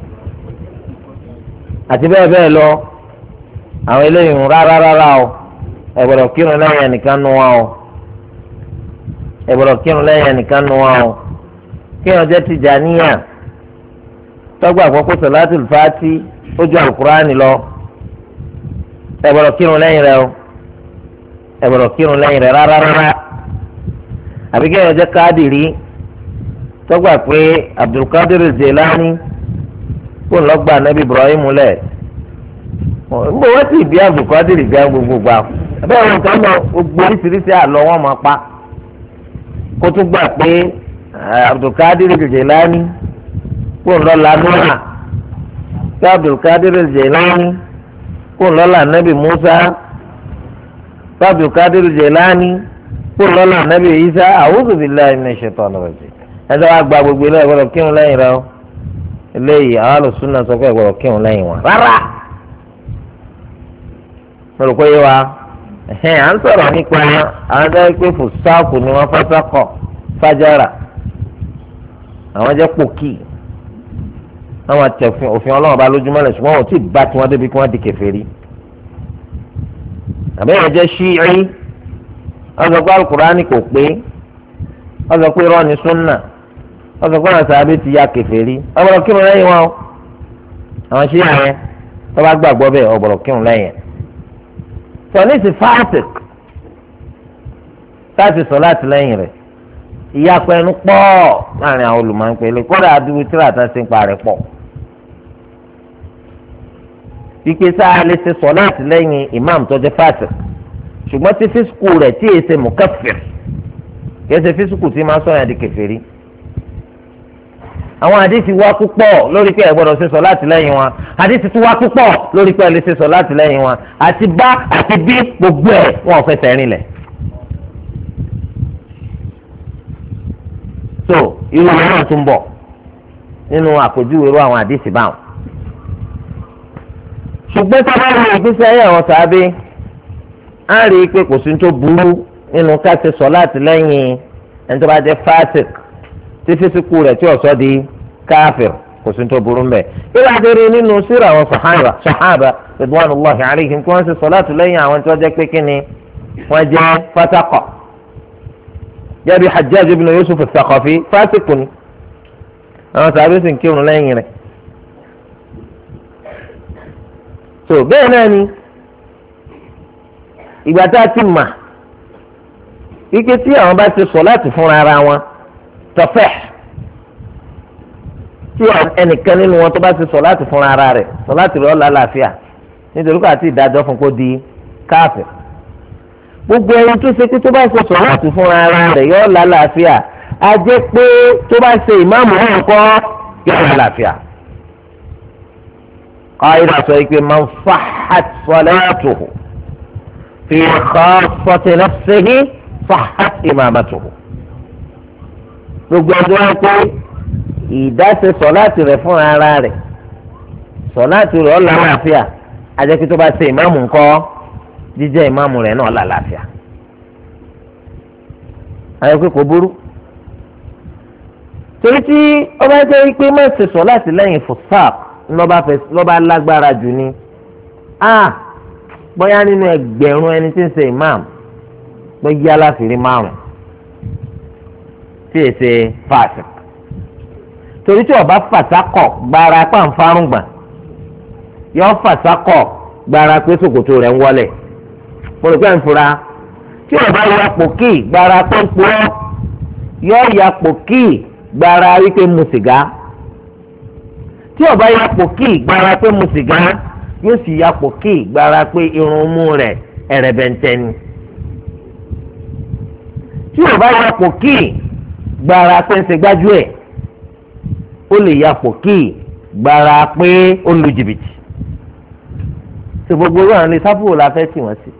àti bẹ́ẹ̀ bẹ́ẹ̀ lọ. àwọn eléyìí ń rárá rárá o ẹ gbọ́dọ̀ kírun lẹ́yìn ẹnìkan nu wa o ẹ gbọ́dọ̀ kírun lẹ́yìn ẹnìkan nu wa o. kírun jẹ́ Tìjàníyà tọ́gbà àkọ́kọ́ Salatul Fati ó ju Al-Qur'ani lọ ẹ gbọ́dọ̀ kírun lẹ́yìn rẹ̀ o ẹ gbọ́dọ̀ kírun lẹ́yìn rẹ̀ rárá rárá. àbí kírun jẹ́ Kádìrí tọ́gbà pé Abdulkadir Jilani kó ń lọ gba anabi Ibrahim lẹ̀ gbogbo wọ́n sì bí Abdulkadir gan gbogbo gbà bẹ́ẹ̀ wọn kàn mọ́ gbogbo oríṣiríṣi àlọ́ wọn máa pa kó tún gbà pé Abdulkadir Jilani kó ń lọ la Nuha pé Abdulkadir Jilani kó ń lọ la anabi Musa pé Abdulkadir Jilani kó ń lọ la anabi Isa a'udhu billahi minash shaitani rajim. ẹjọ́ wa gba gbogbo ilé ẹ̀gbọ́dọ̀ kírun lẹ́yìn rẹ o eléyìí àwọn alùsùnà sọ pé ẹ̀gbọ́dọ̀ kírun lẹ́yìn wọn rárá. mo rò pé yé wa ẹ̀hẹ́n à ń sọ̀rọ̀ nípa àwọn ẹgbẹ́ pé fòsáàkù ni wọ́n fọ́sákọ̀ fájára àwọn jẹ́ pòkì àwọn àtẹ̀fìn òfin ọlọ́run bá lójúmọ́lẹ̀ ṣùgbọ́n wọn ò tí ì bá tiwọn débi kí wọ́n di kèfèrí. àbẹ́yẹn jẹ́ ṣí'í wọ́n sọ pé Al-Kùránì kò pé wọ́n sọ pé irọ́ ni súnà wọ́n sọ pé àwọn sàbẹ̀ ti ya kèfèrí ọ̀bọ̀rọ̀ kírun lẹ́yìn wọn o àwọn ṣíà yẹn tó bá gbàgbọ́ bẹ́ẹ̀ ọ̀bọ̀rọ̀ kírun lẹ́yìn sọ̀ní ti fásik láti sọ láti lẹ́yìn rẹ̀ ìyapẹ́ ẹnu pọ̀ láàrin àwọn olùmọ̀ọ́pẹ́lẹ́ kódà àdúgbò tíra tá a ti ń parẹ́ pọ̀ wípé sáà lè ṣe sọ láti lẹ́yìn imam tó jẹ́ fásik ṣùgbọ́n tí físíkù rẹ̀ tí èyí ṣe mukaffir kìí ṣe físíkù tí máa sọ̀yàn di kèfèrí. àwọn àdìsí wá púpọ̀ lórí pé ẹ gbọ́dọ̀ ṣe sọ láti lẹ́yìn wọn àdìsí tún wá púpọ̀ lórí pé ẹ lè ṣe sọ láti lẹ́yìn wọn àti bá àti bí gbogbo ẹ̀ wọn ò fẹsẹ̀ rinlẹ̀. so irú wọn náà tún bọ̀ nínú àpèjúwe irú àwọn àdìsí báwọn. ṣùgbọ́n sábà ní ìgbésẹ̀ ayé àwọn sàábé á rí i pé kò sí tó burú nínú ká ṣe sọ láti lẹ́yìn ẹni tó bá jẹ́ fásik tí físíkù rẹ̀ tí ọ̀sọ́ di káfíìr kò sí tó burú mbẹ́. ìwà àdéhùn nínú síra àwọn sàhábà sàhábà ridwanullahi alayhim kí wọ́n ṣe sọ láti lẹ́yìn àwọn tí wọ́n jẹ́ pé kíni wọ́n jẹ́ fásákọ̀. jẹ́bi Hajjaj ibn Yusuf al-Thaqafi fásikù ni àwọn sàbẹ̀ sì ń kírun lẹ́yìn rẹ̀. so bẹ́ẹ̀ náà ni ìgbà tá a ti mà ike tí àwọn bá ti sọ láti fúnra ara wọn tọfẹ tí ẹnìkan nínú wọn tó bá ti sọ láti fúnra ara rẹ̀ sọ láti rẹ ọlá àlàáfíà nítorí kó àti ìdájọ́ fún kó di káàfir gbogbo ẹni tó ṣe pé tó bá ṣe sọ láti fúnra ara rẹ̀ yọ ọlá àlàáfíà á jẹ́ pé tó bá ṣe ìmáàmù náà kọ́ yọ ọlá àlàáfíà. قائد سيك من صحت صلاته في خاصة نفسه صحت إمامته gbogbo ẹjọ́ ẹ pé ìdásẹ sọláàtì rẹ̀ fún ara rẹ̀ sọ̀láàtì rẹ̀ ọ̀la àlàáfíà ajẹ́kí tó bá ṣe ìmáàmù ńkọ́ jíjẹ́ ìmáàmù rẹ̀ náà lálàáfíà ayọ̀kẹ́ kò burú torí tí ọba jẹ́ pé má ṣe sọ̀láàtì lẹ́yìn fùsàp lọ́ba lágbára jù ni a bóyá nínú ẹgbẹ̀rún ẹni tí ń ṣe ìmáàmù ló yí aláfìrí márùn tí èsè fàṣẹ torí tí ọba fàṣàkọ gbára pàǹfàrùngbà yọ fàṣàkọ gbára pé ṣòkòtò rẹ̀ ń wọlẹ̀ pọlọpẹ nfura tí ọba ya pòkì gbára pọnpọ yọ ya pòkì gbára wípé mu sìgá tí ọba ya pòkì gbára pé mu sìgá yóò sì ya pòkì gbára pé irun mú rẹ̀ ẹrẹbẹntẹni tí ọba ya pòkì gbára pé ń ṣe gbájú ẹ̀ ó lè ya pòkì gbára pé ó lu jìbìtì tí gbogbo orí àwọn ilé sáfù la fẹ́ tì wọ́n sí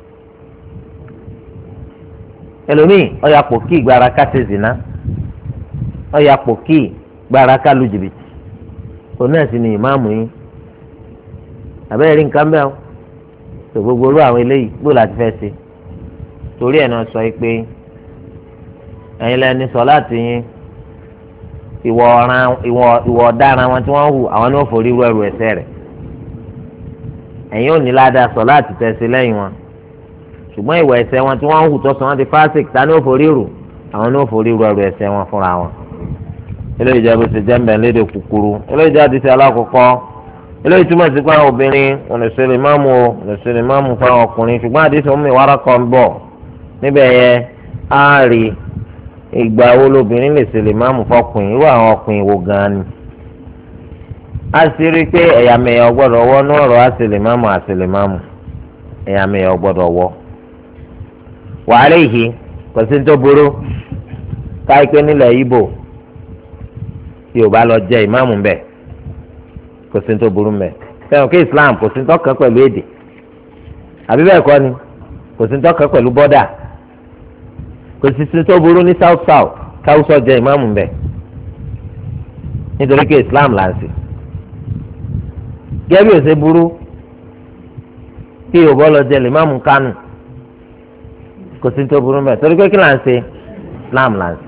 ẹlòmíì ó ya pòkì gbára ká ṣe zina ó ya pòkì gbára ká lu jìbìtì òun náà sì ni ìmáàmù yín àbẹ́rẹ́ rí nǹkan bẹ́ẹ̀ o tí gbogbo orí àwọn eléyìí gbó láti fẹ́ ṣe torí ẹ̀ náà sọ pé ẹ̀yin lẹ́ni sọ láti yín ìwọ ọ̀ràn ìwọ ìwọ ọ̀daràn wọn tí wọ́n hù àwọn ní wọ́n forí rú ẹrù ẹ̀ṣẹ̀ rẹ̀ ẹ̀yin ò ní ládàá sọ láti tẹ̀sí lẹ́yìn wọn ṣùgbọ́n ìwọ ẹ̀ṣẹ̀ wọn tí wọ́n hù tó sọ wọ́n di fásik ta ní wọ́n forí rù àwọn ní wọ́n forí rú ẹrù ẹ̀ṣẹ̀ wọn fúnra wọn. eléyìí jẹ́ bó ṣe jẹ́ mbẹ́ lédè kúkúrú eléyìí jẹ́ àdìsí alákọ̀ọ́kọ́ eléyìí túmọ̀ sí pé àwọn obìnrin ònìṣẹ́lẹ̀ máàmù ònìṣẹ́lẹ̀ máàmù fáwọn ọkùnrin ṣùgbọ́n àdìsí omi ìwárakọ̀ ń bọ̀ níbẹ̀ yẹn á rí ìgbà wo lobìnrin lè ṣe lè máàmù fọkùnrin irú àwọn ọkùnrin wo gan ni a sì rí i pé ẹ̀yàmẹ̀yà ọgbọ́dọ̀ wọ́ ní ọ̀rọ̀ á ṣe lè máàmù á ṣe lè máàmù ẹ̀yàmẹ̀yà ọgbọ́dọ̀ wọ́ wàhálà ìhì kò sí ní tó burú káyipé nílẹ̀ Ìgbò tí ò bá lọ jẹ ìmáàmù bẹ́ẹ̀ kò sí ní tó burú bẹ́ẹ̀ fẹ́ràn kí Islam kò sí ní tó kàn pẹ̀lú èdè àbí bẹ́ẹ̀ kọ́ ni kò sí ní tó kàn pẹ̀lú bọ́dà kò sí sí tó burú ní south south káwùsọ jẹ ìmáàmù bẹ́ẹ̀ nítorí pé Islam là ń sè gẹ́gẹ́ bí ó ṣe burú kí Yorùbá lọ jẹ ìmáàmù Kánò kò sí tó burú bẹ́ẹ̀ torí pé kí là ń ṣe Islam là ń sè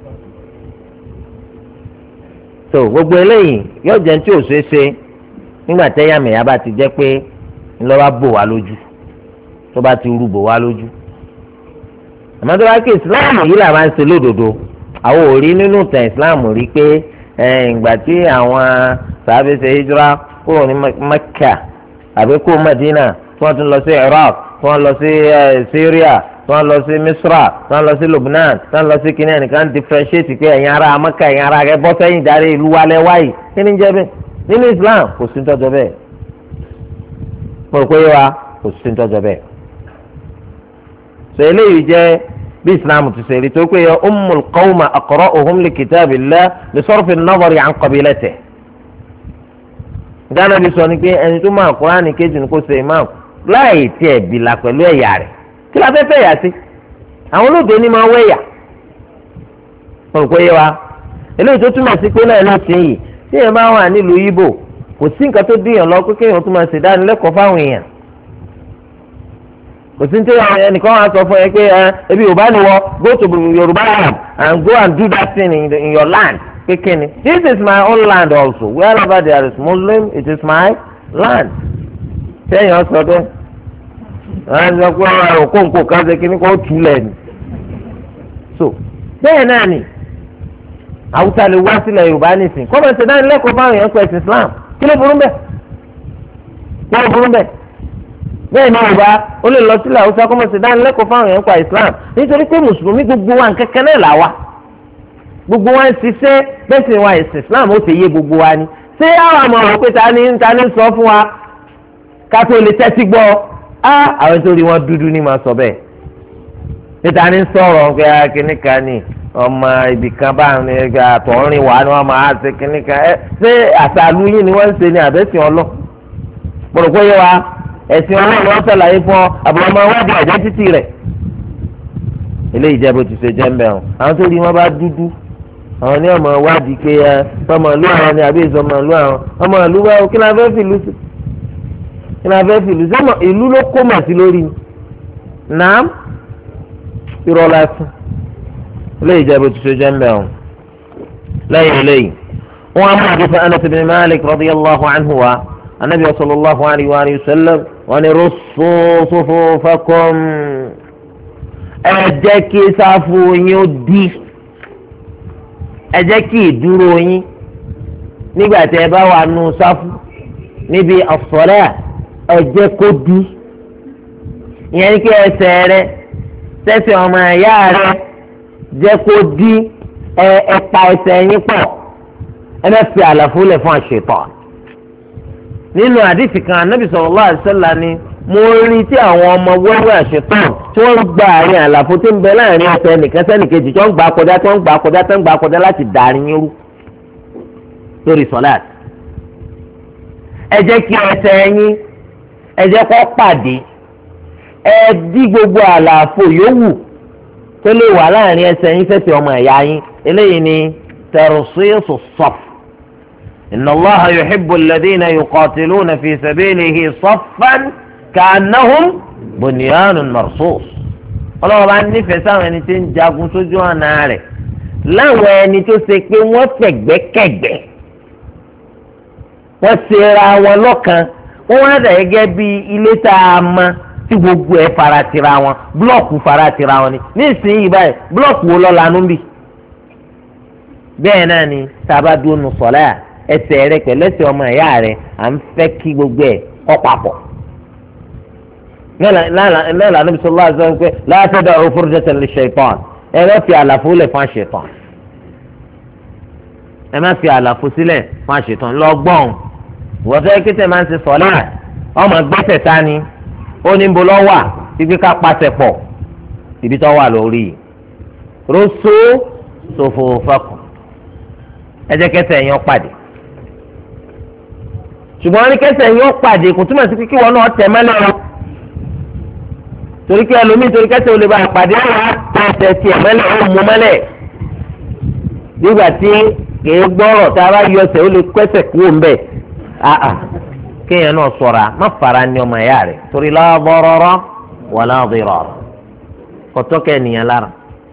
so gbogbo eléyìí yóò jẹ́ tí ò ṣeé ṣe nígbà tẹ́yàmẹ̀yà bá ti jẹ́ pé ńlọ́wọ́ bò wá lójú tó bá ti rú bò wá lójú àmọ́ tó bá ké islam yìí là máa ń ṣe lódodo àwọn ò rí nínú ìtàn islam rí pé ìgbà tí àwọn sàábé ṣe hijra kúrò ní Mẹ́kà àbí kúrò Mẹ́dínà tí wọ́n tún lọ sí Iraq tí wọ́n lọ sí Syria tí wọ́n lọ sí Misra tí wọ́n lọ sí Lebanon tí wọ́n lọ sí kínní ẹnìkan differentiate pé ẹ̀yin ará Mẹ́kà ẹ̀yin ará rẹ bọ́ sẹ́yìn darí ìlú wa lẹ́wáyì kí ni jẹ́ bẹ́ẹ̀ nínú islam kò sí tọ́jọ́ bẹ́ẹ̀ mo rò pé wa kò sí tọ́jọ́ bẹ́ẹ̀ sọ eléyìí jẹ́ bí islam ti ṣe rí tó pé ya ummul qawma aqra'uhum li kitabillah li sarfi an-nazari an qabilatihi. gánà bí sọ ni pé ẹni tó máa Kùránì kejì ní kó ṣe imam láì tiẹ̀ bìlà pẹ̀lú ẹ̀yà rẹ̀ kí la fẹ́ fẹ́ yà sí àwọn olóògbé ni máa wẹ̀yà. mo rò pé yé wa eléyìí tó túmọ̀ sí pé náà ló ṣe yìí tí èèyàn bá wà nílùú Ìgbò kò sí nǹkan tó díyàn lọ pé kéèyàn tó máa ṣèdánilẹ́kọ̀ọ́ fáwọn èèyàn kò sí ní ẹnìkan wá sọ fún ẹ pé ẹ ebi yorùbá ni wọ go to yorùbá land and go and do that thing in, the, in your land kékeré this is my own land also wherever there is Muslim it is my land sẹ́yìn ọ̀sọ̀ dẹ́ wọ́n á sọ pé ọ̀rọ̀ kóńkó kan ṣe kíní kó túlẹ̀ ni so bẹ́ẹ̀ náà ni àwùjọ lè wá sílẹ̀ yorùbá nìsín kọ́mọ̀tì náà lẹ́kọ̀ọ́ fáwọn èèyàn pẹ̀sì Islam kí ló burú bẹ́ẹ̀ kí ló burú bẹ́ẹ̀ bẹ́ẹ̀ ni yorùbá ó lè lọ sílẹ̀ haúsá kọ́mọ̀ sí dánilẹ́kọ̀ọ́ fáwọn èèyàn pa islam nítorí pé mùsùlùmí gbogbo wa nkẹ́kẹ́ náà là wá gbogbo wa ń ṣiṣẹ́ bẹ́ẹ̀ sì wá ẹ̀sìn islam ó ti yé gbogbo wa ni ṣé àwọn àmọ̀ ọ̀rọ̀ pé ta ni ta ni sọ fún wa ká tó lè tẹ́tí gbọ́ á àwọn tó rí wọn dúdú ní máa sọ bẹ́ẹ̀ ṣé ta ni sọ̀rọ̀ pé kíní kan ni ọmọ ibì kan bá ní àtọ̀rìn wà ni wọ́n máa ṣe kíní kan ṣé àṣàlù yìí ni wọ́n ń ṣe ní àbẹ́sìn ọlọ́ pọ̀rọ̀pọ̀ yẹ wa ẹ̀sìn ọlọ́run wọn sọ̀làyé fún ọ àbúrò ọmọ wádìí ọ̀jẹ́ títì rẹ̀ eléyìí jẹ́ bó ti ṣe jẹ́ mbẹ́ o àwọn tó rí wọn bá dúdú àwọn ní ọmọ wádìí pé ẹ ọmọ ìlú àwọn ni àbí ìsọmọ ìlú àwọn ọmọ ìlú wa kí ni a fẹ́ fìlú sí kí ni a fẹ́ fìlú sí ọmọ ìlú ló kó mà sí lórí nàám irọ́ lásán eléyìí jẹ́ bó ti ṣe jẹ́ ń bẹ̀ ọ́n lẹ́yìn eléyìí wọ́n á mú àdúgbò Anas ibn Malik radiyallahu anhu wa anabi sallallahu alayhi wa sallam wọ́n ní russu sufufakum ẹ jẹ́ kí sáfù yín ó di ẹ jẹ́ kí ìdúró yín nígbà tí ẹ bá wà nù sáfù níbi as-salat ẹ jẹ́ kó di ìyẹn kí ẹsẹ̀ rẹ sẹ́sẹ̀ ọmọ ẹ̀yà rẹ jẹ́ kó di ẹ ẹ pa ẹsẹ̀ yín pọ̀ ẹ bẹ fi àlàfo lẹ̀ fún àṣetán nínú àdìsí kan Ànábì sallallahu alaihi wasallam ni mo rí tí àwọn ọmọ wẹ́wẹ́ àṣetán tí wọ́n gba àárín àlàfo tí ń bẹ láàrin ẹsẹ̀ nìkan sẹ́nìkejì tí wọ́n gbà kọjá tí wọ́n gbà kọjá tí wọ́n gbà kọjá láti dàrin yín rú lórí sọ́láàtì. ẹ jẹ́ kí ẹsẹ̀ yín ẹ jẹ́ kó pàdé ẹ dí gbogbo àlàfo yòówù tó lè wà láàrin ẹsẹ̀ yín fẹsẹ̀ ọmọ ẹ̀yà yín eléyìí ni tarsisu saf. inna Allaha yuhibbu alladhina yuqatiluna fi sabilihi saffan ka'annahum bunyanun marsus. ọlọ́wọ́ bá nífẹ̀ẹ́ sáwọn ẹni tí ń jagun sójú ọ̀nà rẹ̀ láwọn ẹni tó ṣe pé wọ́n fẹ̀gbẹ́kẹ̀gbẹ́ wọ́n ṣe ra wọn lọ́kan wọ́n wá dà gẹ́gẹ́ bí ilé tá a mọ tí gbogbo ẹ̀ faratira wọn búlọ̀kù faratira wọn ni nísìnyí báyìí búlọ̀kù wo lọ́la nú bì bẹ́ẹ̀ náà ni sábà dúró nu sọ̀lá ẹsẹ̀ rẹ pẹ̀lú ẹsẹ̀ ọmọ ẹ̀yà rẹ à ń fẹ́ kí gbogbo ẹ̀ kọ́ papọ̀ náà lànà bisalòlá àti sọ́n pé la tada'u furjatan lish-shaytan ẹ má fi àlàfo lẹ̀ fún àṣetán ẹ má fi àlàfo sílẹ̀ fún àṣetán lọ́gbọ́n wọ́n fẹ́ kí tẹ̀ máa ń ṣe sọ̀lá ọmọ gbẹ́sẹ̀ ta ni ó ní bó lọ́ wà ibi ká pàṣẹ pọ̀ ibi tó wà lórí rọ́ṣọ́ sufufakum ẹ jẹ́ kẹsẹ̀ yẹn pàdé ṣùgbọ́n ní kẹsẹ̀ yẹn pàdé kò túmọ̀ sí kí wọn náà tẹ̀ mẹ́lẹ̀ o torí kí ẹlòmíì torí kẹsẹ̀ ò lè bá pàdé àwọn àtẹ̀tẹ̀ tiẹ̀ mẹ́lẹ̀ ó mú mẹ́lẹ̀ nígbà tí kìí gbọ́rọ̀ tá a bá yọ ẹsẹ̀ ó lè kẹsẹ̀ kú òun bẹ́ẹ̀ àà kéèyàn náà ṣọ́ra má fara ní ọmọ ẹ̀yà rẹ̀ torí la darara wala dirar kọ́tọ́kẹ́ ènìyàn lára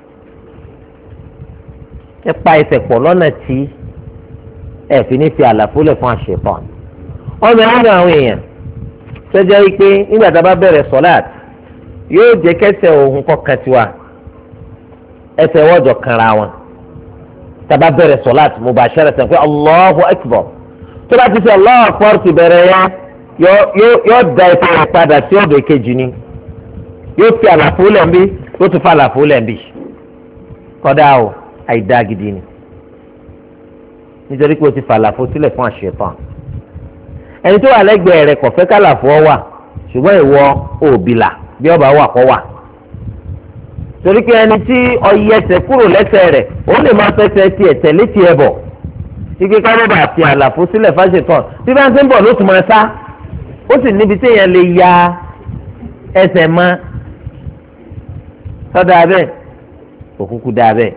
ẹ pa ẹsẹ̀ pọ̀ lọ́nà tí ẹ fi ní fi àlàfo lẹ̀ fún àṣetán ọmọ ẹ̀yà ní àwọn èèyàn sọ́jà yìí pé nígbà tá a bá bẹ̀rẹ̀ sọ́láàt yóò jẹ́ kẹsẹ̀ òun kọ́kàn tiwa ẹsẹ̀ wọ́jọ kanra wọn tá a bá bẹ̀rẹ̀ sọ́láàt mubasharatan pé Allahu akbar tó bá ti sọ Allahu akbar ti bẹ̀rẹ̀ yẹn yóò da ẹsẹ̀ rẹ̀ padà sí ọ̀dọ̀ kejì ni yóò fi àlàfo lẹ̀ ń bí yóò tún fa àlàfo lẹ̀ ń bí kọ́dà o àìdá gidi ni nítorí pé o ti fa àlàfo sílẹ̀ fún àṣetán ẹni tó wà lẹ́gbẹ̀ẹ́ rẹ̀ kò fẹ́ kálàfo wà ṣùgbọ́n ìwọ òbílà bí ọba wà kọ́ wà torí pé ẹni tí ọyẹ ẹsẹ̀ kúrò lẹ́sẹ̀ rẹ̀ òun lè máa fẹsẹ̀ tiẹ̀ tẹ̀lé tiẹ̀ bọ̀ ike kábọ̀dà àti àlàfo sílẹ̀ fáṣetán bí bá ń ṣe ń bọ̀ ló tún máa sá ó sì níbi téèyàn lè ya ẹsẹ̀ mọ́ sọ́dọ̀ abẹ́ òkúkú dá abẹ́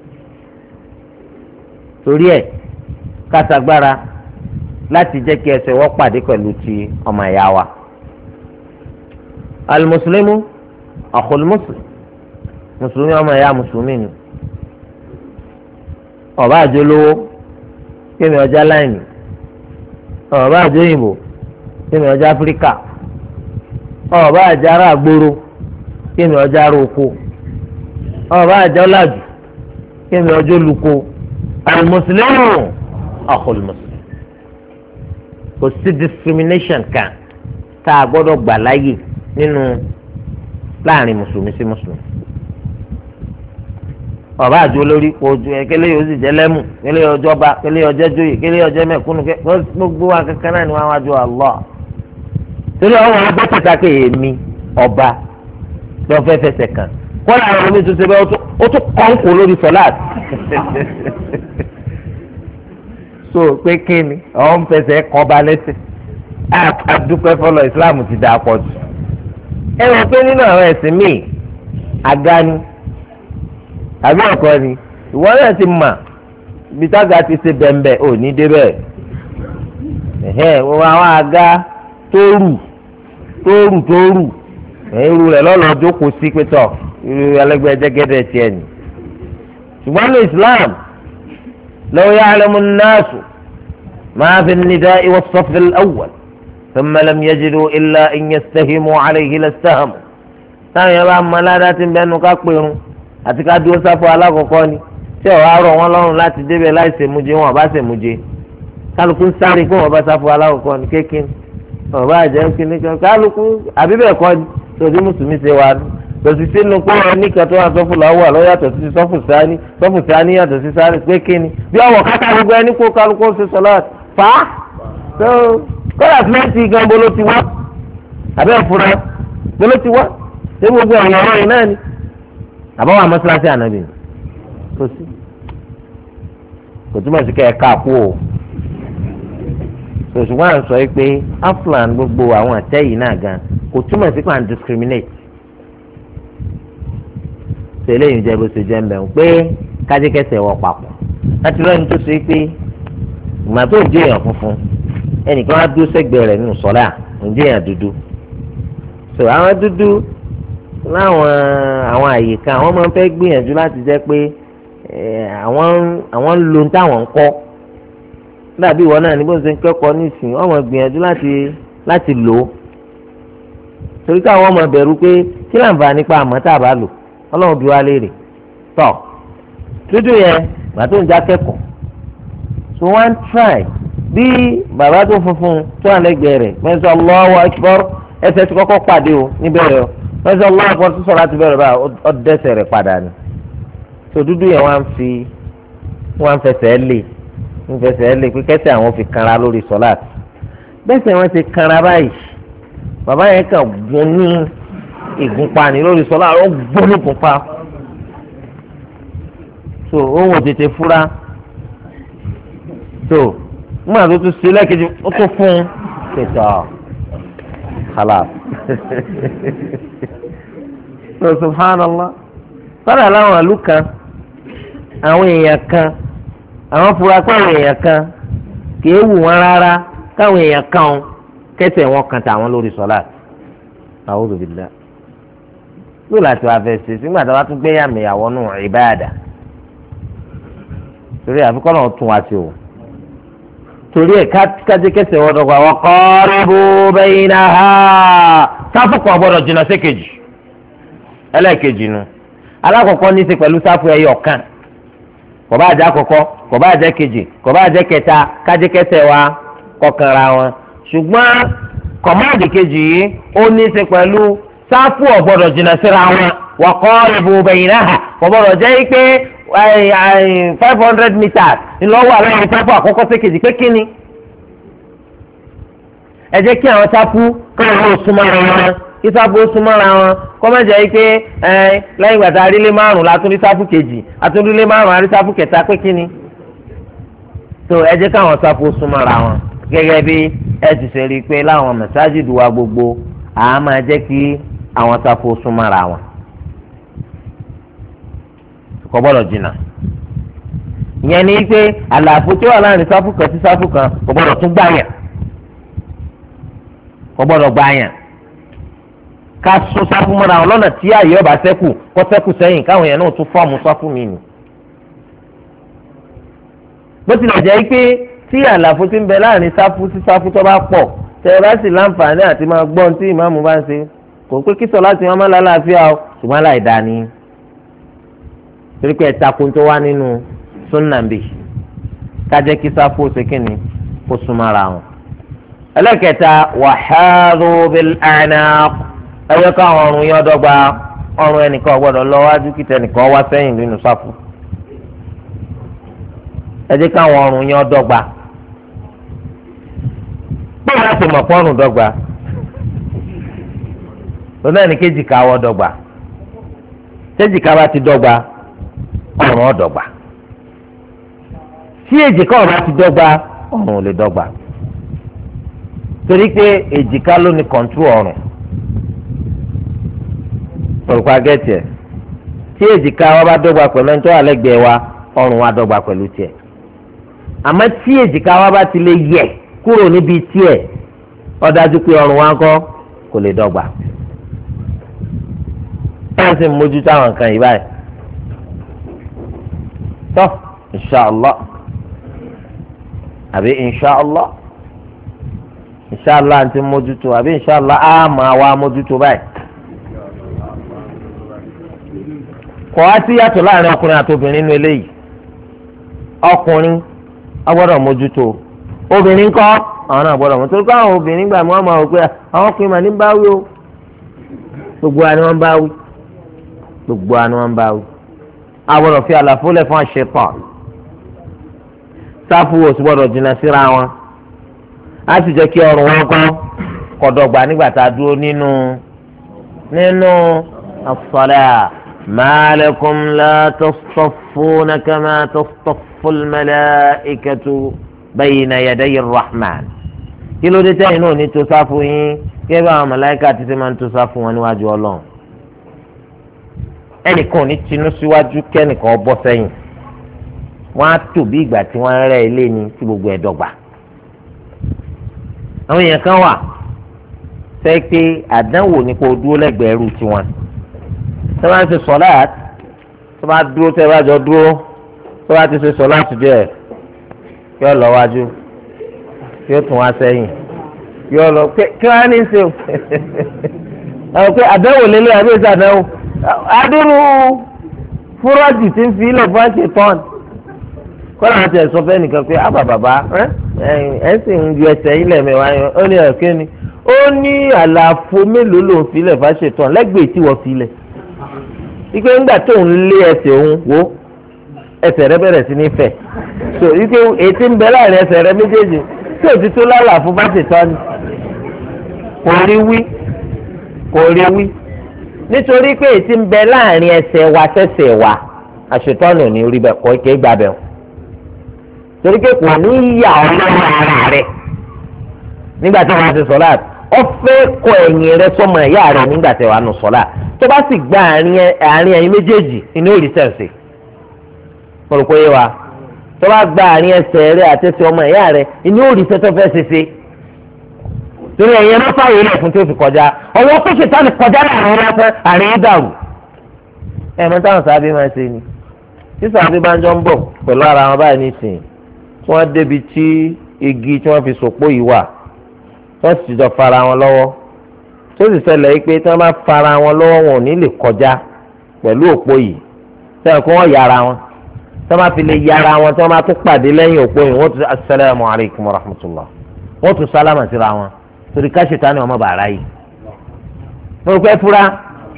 torí ẹ̀ kásagbára láti jẹ́ kí ẹsẹ̀ wọ́n pàdé pẹ̀lú ti ọmọ ìyá wa. alimuslimu akhul muslim mùsùlùmí ọmọ ìyá mùsùlùmí ni ọba àjọ lówó kémi ọjà láìní ọba àjọ òyìnbó kémi ọjà áfíríkà ọba àjọ ará àgbòrò kémi ọjà ará oko ọba àjọ ọlàjù kémi ọjọ olùkọ alimuslimu akhul muslim kò sí discrimination kan tá a gbọ́dọ̀ gbà láyè nínú láàrin mùsùlùmí sí mùsùlùmí ọba àjò lórí ojú ẹ kẹlẹ yóò sì jẹ lẹmù kẹlẹ yóò jọba kẹlẹ yóò jẹ joyè kẹlẹ yóò jẹ mẹ̀kúnnù gbogbo wa kankan náà ni wọn wájú Allah torí àwọn ọmọ bẹ́ẹ̀ tẹ̀ka pé èmi ọba lọ́ọ́ fẹ́ fẹsẹ̀ kàn kọ́lá àwọn omi tó ṣe bẹ́ẹ̀ ó tún kọ́ńkò lórí sọ́láàtì so pé kí ni àwọn fẹsẹ̀ kọ́ ba lẹ́sẹ̀ àdúpẹ́ fọlọ́ ìsìláàmù ti dà pọ̀ jù ẹ wọ́n pé nínú àwọn ẹ̀sìn míì àga ni àbí ọ̀kọ́ ni ìwọ náà ti mà ibi tága ti ṣe bẹ̀m̀bẹ̀ ò ní débẹ̀ ẹ̀hẹ́ àwọn àga tóórù tóórù tóórù irú rẹ̀ lọ́nà jókòó sí pétọ́ irú ẹlẹ́gbẹ́ jẹ́gẹ́dẹ́ tiẹ̀ ni ṣùgbọ́n ní Islam law ya'lamu an-nasu ma fi an-nida'i was-saff al-awwal thumma lam yajidu illa an yastahimu alayhi lastahamu táwọn yẹn bá mọ aládàá ti ń bẹnu ká pèrún àti ká dúró sáfù alákọ̀ọ́kọ́ ni tí ọ̀rọ̀ àárọ̀ wọn lọ́rùn láti débẹ̀ láì ṣèmúje wọn bá ṣèmúje kálukú ń sáré kó wọn bá sáfù alákọ̀ọ́kọ́ ni kékin wọn bá jẹ́ kíní kan kálukú àbí bẹ́ẹ̀ kọ́ ni tòdí mùsùlùmí ṣe wà ní tòsí sínú pé wọn ní kẹtọ́ wà sọ́fù làwọ̀ àlọ́ yàtọ̀ sí sọ́fù sáni sọ́fù sáni yàtọ̀ sí sáré pé kíni bí ọwọ́ kátà gbogbo ẹni kó kálukú ṣe sọ́lá fà á tó kọ́lá sílẹ̀tì gan bolo ti wá àbẹ́ òfurá bolo ti wá ṣé gbogbo ọ̀yàn ọ̀rọ̀ náà ni àbáwọ̀ àmọ́síláṣí ànábì kò sí kò túmọ̀ sí kẹ́ ẹ ká kú o ṣùgbọ́n à ń sọ yìí pé aflan gbogbo àwọn àtẹ yìí náà gan kò túmọ̀ sí pé à ń discriminate ṣe eléyìí jẹ́ bó ṣe jẹ́ mbẹ́ ń pé kájíkẹsẹ̀ wọ papọ̀ láti lọ́yìn tó ṣe pé ìgbà tó ń jẹ́ èèyàn funfun ẹnìkan á dúró sẹ́gbẹ̀ẹ́ rẹ̀ nínú sọ́lá ń jẹ́ èèyàn dúdú so àwọn dúdú láwọn àwọn àyíká àwọn máa ń fẹ́ gbìyànjú láti jẹ́ pé àwọn àwọn ń lo táwọn ń kọ́ dàbí ìwọ náà ní bó ṣe ń kẹ́kọ̀ọ́ nísìnyí wọ́n máa gbìyànjú láti láti lò ó torí káwọn máa bẹ̀rù pé kí láǹfà nípa àmọ́ tá a bá lò ọlọ́run bí wá léèrè tọ́ dúdú yẹn gbà tó ń já kẹ́kọ̀ọ́ so one try bí bàbá tó funfun tó wà lẹ́gbẹ̀ẹ́ rẹ̀ mẹ́sàn Allahu Akbar ẹsẹ̀ ti kọ́kọ́ pàdé o níbẹ̀rẹ̀ o mẹ́sàn Allahu Akbar tó sọ̀rọ̀ láti bẹ̀rẹ̀ báyìí ó dẹ́sẹ̀ rẹ̀ padà ni so dúdú yẹn wọ́n fi wọ́n fẹsẹ̀ lé wọ́n fẹsẹ̀ lé pé kẹ́sẹ̀ àwọn fi kanra lórí sọ́láàtì bẹ́sẹ̀ wọ́n ti kanra báyìí bàbá yẹn kàn gún ní ìgúnpá ni lórí sọ́láàtì ó gún ní ìgúnpá so òun ò tètè fura so mú àti tó ṣe lẹ́ẹ̀kejì ó tó fún un ṣètò kálá so subhanallah sọ́dọ̀ láwọn ìlú kan àwọn èèyàn kan àwọn fura pé àwọn èèyàn kan kìí wù wọ́n rárá káwọn èèyàn kan kẹsẹ̀ wọn kan tàwọn lórí sọ́lá a'udhu billah ló láti wá fẹ́ ṣe sígbà tí wọ́n tún gbé yàmì ìyàwó nù ìbáàdà torí àfikún náà tún wá sí o torí ẹ̀ kájí kẹsẹ̀ wọn dọ́gba wa qaribu bainaha sáfù kan gbọ́dọ̀ jìnnà sékejì ẹlẹ́ẹ̀kejì nu alákọ̀ọ́kọ́ ní í ṣe pẹ̀lú sáfù ẹyọ kan kò bá jẹ́ àkọ́kọ́ kò bá jẹ́ kejì kò bá jẹ́ kẹta kájí kẹsẹ̀ wa kọkànra wọn ṣùgbọ́n kọ̀máàdì kejì yìí ó ní í ṣe pẹ̀lú sáfù ò gbọ́dọ̀ jìnnà síra wọn wa qaribu bainaha kò gbọ́dọ̀ jẹ́ pé five hundred meters ńlọ́wọ́ àlàyé sáfù àkọ́kọ́ sékejì pé kíni ẹ jẹ́ kí àwọn sáfù káwọn ò súnmọ́ ara wọn kí sáfù ó súnmọ́ ara wọn kọ́ mẹ́jọ yìí pé lẹ́yìn ìgbà tá a rí lé márùn látún rí sáfù kejì àtún rí lé márùn àrí sáfù kẹta pé kíni tó ẹ jẹ́ káwọn sáfù ó súnmọ́ ara wọn gẹ́gẹ́ bí ẹ ti ṣe rí i pé láwọn mẹ́sáàgìdì wa gbogbo àá máa jẹ́ kí àwọn sáfù ó súnmọ́ ara wọn kò gbọ́dọ̀ jìnnà ìyẹn ni pé àlàfo tí wà láàrin sáfù kan sí sáfù kan kò gbọ́dọ̀ tún gbàyàn kò gbọ́dọ̀ gbàyàn ká sún sáfù mọ́ra àwọn lọ́nà tí ààyè ọba sẹ́kù kó sẹ́kù sẹ́yìn káwọn èèyàn náà tún fọ́ọ̀mù sáfù mi nì. bó tilẹ̀ jẹ́ pé tí àlàfo ti ń bẹ láàrin sáfù sí sáfù tó bá pọ̀ tẹ ẹ bá sì láǹfààní àti máa gbọ́n tí ìmáàmù bá ń ṣe kò pé kí sọ láti wọn máa lálàáfíà o ṣùgbọ́n láì dáa ni torí pé ẹ̀ta kun tó wá nínú súnnàbì kájẹ́ kí sáfù ṣe kí ni kó súnmọ́ra wọn. ẹlẹ́kẹta wàhálù bil a'naq ẹ̀yẹ káwọn ọrùn yẹn dọ́gba ọrùn ẹnìkan gbọ́dọ̀ lọ wájú kí tẹnìkan wá sẹ́yìn nínú sáfù ẹ jẹ́ káwọn ọrùn yẹn dọ́gba báwo láti mọ̀ pọ́nrún dọ́gba lọ́nà ẹnìkejì káwọ́ dọ́gba tẹ́jìká bá ti dọ́gba ọrùn ó dọ́gba tí èjìká ọ̀rá ti dọ́gba ọrùn ò lè dọ́gba torí pé èjìká ló ní kọ̀ǹtú ọrùn pọ̀lùpọ̀ agẹ́tì ẹ̀ tí èjìká wa bá dọ́gba pẹ̀lú ẹni tó wà lẹ́gbẹ̀ẹ́ wa ọrùn wa dọ́gba pẹ̀lú tiẹ̀ àmọ́ tí èjìká wa bá ti lè yẹ kúrò níbi tiẹ̀ ó dájú pé ọrùn wa ńkọ́ kò lè dọ́gba. wọ́n sì ń mójútó àwọn nǹkan yìí báyìí. tọ́ inṣàlá àbí inṣàlá inṣàlá àti mójútó àbí inṣàlá á máa wá mójútó báyìí. kò á sí yàtọ̀ láàrin ọkùnrin àti obìnrin nínú eléyìí. ọkùnrin a gbọ́dọ̀ mójútó obìnrin kọ́ àwọn náà gbọ́dọ̀ mójútó kó àwọn obìnrin gbà mí wọ́n máa wò pé àwọn ọkùnrin mà ní báwí o gbogbo àni wọ́n báwí gbogbo àni wọ́n báwí a gbọ́dọ̀ fi àlàfo lẹ̀ fún àṣepọ̀ sáfù oṣù gbọ́dọ̀ jìnnà síra wọn á sì jẹ́ kí ọrùn wọn kọ́ kọ̀dọ̀gba nígbà tá a dúró nínú nínú as-salat ma lakum la tastaffuna kama tastaffu al-mala'ikatu bayna yaday ar-rahman kí ló dé tẹ́yìn náà ní tó sáfù yín kí ẹ bá àwọn màláíkà títí máa ń tó sáfù wọn níwájú ọlọ́run ẹnìkan ò ní tinú síwájú kẹ́nìkan bọ́ sẹ́yìn wọ́n á tò bí ìgbà tí wọ́n rẹ́ ilé ni tí gbogbo ẹ̀ dọ́gba. àwọn èèyàn kan wà sẹ́ pé àdánwò ní kó dúró lẹ́gbẹ̀ẹ́ ẹrú tiwọn tó bá ń ṣe sọ́láàt tó bá dúró tẹ́ bá jọ dúró tó bá ti ṣe sọ́láàt díẹ̀ yóò lọ wájú yóò tún wá sẹ́yìn yóò lọ pé kí wọ́n á ní í ṣe àwọn pé àdánwò lélẹ̀ àbí èsì àdánwò adúrú fúrọ́jì tí ń fi ilẹ̀ fún àṣẹ tán kọ́lá àti ẹ̀sọ́ fẹ́ nìkan pé ábà bàbá ẹ̀ sì ń ju ẹsẹ̀ ilẹ̀ mẹ́wàá yẹn ó ní ẹ̀kẹ́ ni ó ní àlàfo mélòó ló ń fi ilẹ̀ fún àṣẹ tán lẹ́gbẹ̀ẹ́ tí wọ́n fi ilẹ̀ ike ńgbà tó ń lé ẹsẹ̀ òun wo ẹsẹ̀ rẹ bẹ̀rẹ̀ sí ní fẹ̀ so ike ètí ń bẹ láàrin ẹsẹ̀ rẹ méjèèjì tí ò ti tó lálàfo bá ṣe tán kò rí wí kò rí wí nítorí pé ètí ń bẹ láàrin ẹsẹ̀ wa sẹ́sẹ̀ wa àṣetọ́nù ní orí bẹ́ẹ̀ kọ́ ike gbà bẹ́ẹ̀ torí pé kò ní yà ọ́ lọ́wọ́ ara rẹ̀ nígbà tí wọ́n ti sọ́lá ọ fẹ́ kọ ẹ̀yìn rẹ sọ́mọ ẹ̀yà rẹ̀ nígbà tí wọ́n á nù sọ́lá tó bá sì gba àárín ẹ̀yìn méjèèjì inú òrì sẹ̀nsì mo rò pé yé wa tó bá gba àárín ẹsẹ̀ rẹ àti ẹsẹ̀ ọmọ ẹ̀yà rẹ inú òrì sẹ́tọ́ fẹ́ ṣe ṣe torí ẹ̀yìn ẹ̀ má fààyè lẹ̀ fún tó fi kọjá ọwọ́ tó ṣe tán kọjá láàrin lásán àárín ẹ̀ dàrú ẹ̀ mọ́ táwọn sábẹ́ máa ṣe ni tí sábẹ́ bá ń jọ ń bọ̀ pẹ̀lú ara wọn báyìí nísìnyí tí wọ́n débi tí igi tí wọ́n fi sòpó yìí wà wọ́n sì jọ fara wọn lọ́wọ́ tó sì ṣẹlẹ̀ yìí pé tí wọ́n bá fara wọn lọ́wọ́ wọn ò ní lè kọjá pẹ̀lú òpó yìí sẹ́yìn kó wọ́n yára wọn tí wọ́n bá fi lè yára wọn tí wọ́n bá tún pàdé lẹ́yìn òpó yìí wọ́n tún asalaamu alaykum wa rahmatulah wọ́n tún sálámà síra wọn torí káṣíta ni wọ́n mọ̀ bàrà yìí. mo rò pé fura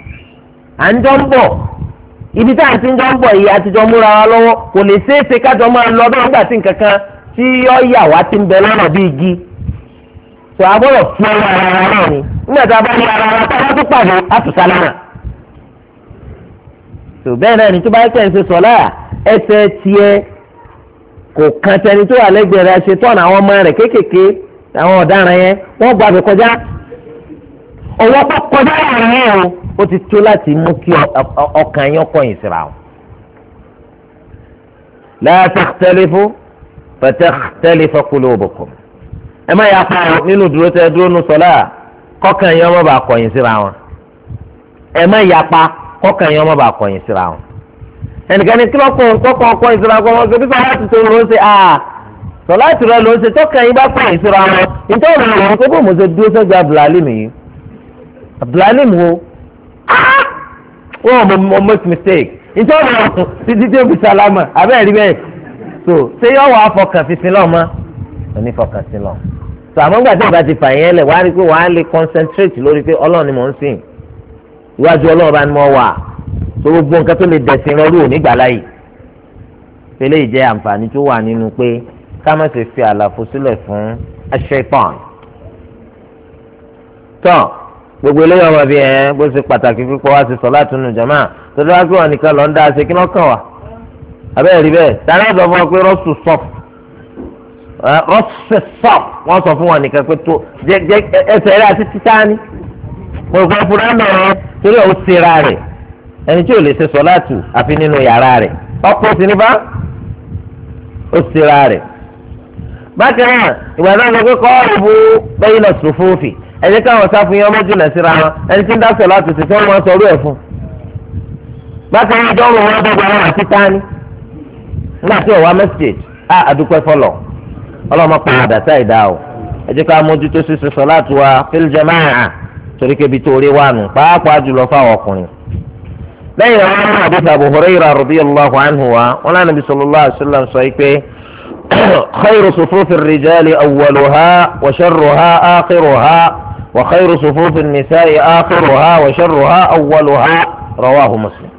à ń jọ ń bọ̀ ibi tá à ń ti ń jọ ń bọ̀ yìí àtijọ́ múra wa lọ́wọ́ kò lè ṣeé ṣe kájọ máa lọ bẹ́ẹ̀ nígbà tí nǹkan kan tí yọ yà wá ti ń bẹ lọ́nà bí igi tó a gbọ́dọ̀ fi ọwọ́ ara wa náà ni nígbà tá a bá ní ara wa tá a bá tún pàdé a tún sálámà. tó bẹ́ẹ̀ náà ni tó bá kẹ́ ń ṣe sọ́lá ẹsẹ̀ tiẹ̀ kò kan tẹni tó wà lẹ́gbẹ̀ẹ́ rẹ̀ ṣe tọ́nà àwọn ọmọ rẹ̀ kéékèèké àwọn ọ̀daràn yẹn wọ́n gba àbẹ̀ kọjá ọwọ́ tó kọjá láàrin yẹn o ó ti tó láti mú kí ọkàn yẹn kọ̀yìn síra o. la takhtalifu fatakhtalifa qulubukum ẹ má yà pa nínú dúró tẹ dúró nu sọlá kọkàn yẹn ọmọ bá kọ̀yìn síra wọn ẹ má yà pa kọkàn yẹn ọmọ bá kọ̀yìn síra wọn ẹnìkan ní kílọ̀kùn kọkàn kọ̀yìn síra wọn ṣe bí sọlá ti tó ló ń ṣe à sọlá ti rẹ ló ń ṣe tọkàn yẹn bá kọ̀yìn síra wọn nítorí àwọn ọmọ kókó mo ṣe dúró sẹ́gbẹ̀ẹ́ Abdulalim yìí Abdulalim wo wọn mo make mistake nítorí àwọn ọmọ títí tí ó fi sálámà abẹ́rẹ́ rí bẹ́ẹ̀ so ṣé yọ wà á fọkàn fífi lọ́mọ onífọkàn sí lọ so àmọ́ gbàtí ìgbà ti fà yẹn lẹ̀ wá rí i pé wàá lè concentrate lórí pé ọlọ́run ni mò ń sìn iwájú ọlọ́run bá ní mo wà so gbogbo nǹkan tó lè dẹ̀sìn lọ rú nígbà láyè pẹ̀lẹ́ ìjẹ́ àǹfààní tó wà nínú pé ká má ṣe fi àlàfo sílẹ̀ fún aṣẹ́pọ̀n tán gbogbo eléyìí ọmọ bíi ẹ̀ bó ṣe pàtàkì pípọ̀ wá sí sọ̀láàtì nínú jàmáà tó dáwọ́ pé wọn nìkan lọ ń dá ṣe kí wọ́n kàn wá abẹ́rẹ́ rí bẹ́ẹ̀ tani àgbà fún ọ pé rọ́ọ̀sù sọ́ọ̀fù rọ́ọ̀sù sọ́ọ̀fù wọ́n sọ fún wọn nìkan pé tó ẹsẹ̀ rẹ̀ àti títà ni mo gbọ́ fúnra mẹ́rin torí ó ṣera rẹ̀ ẹni tí ò lè ṣe sọ̀láàtù àfi nínú yàrá rẹ̀ ọkọ̀ sí ní bá ó ṣera rẹ̀ bákan náà ìgbà náà lọ pé qaribu bayna sufufi ẹ jẹ́ káwọn sáfù yẹn ọmọ jùlọ síra wọn ẹni tí ń dá sọ̀lá tó ti tí wọ́n máa sọ orú ẹ̀ fún. bákan náà ìjọba wọn dọ́gba wọn àti tání nígbà tí ọ̀wá mẹ́sàgì á àdúpẹ́ fọlọ̀ ọlọ́mọ pa àdàtà ìdá o ẹ jẹ́ ká mójútó ṣíṣe sọ̀láàtù wa fil jama'a torí kébi tó rí wà nù pàápàá jùlọ fáwọn ọkùnrin. lẹ́yìn àwọn ọmọ àdúgbò Abu Hurairah radiyallahu anhu wa wọn lánàá bí sallallahu alaihi wasallam sọ pé khayru sufufi rijali awwaluha wa sharruha akhiruha wa khayru sufufi nisa'i akhiruha wa sharruha awwaluha rawahu Muslim.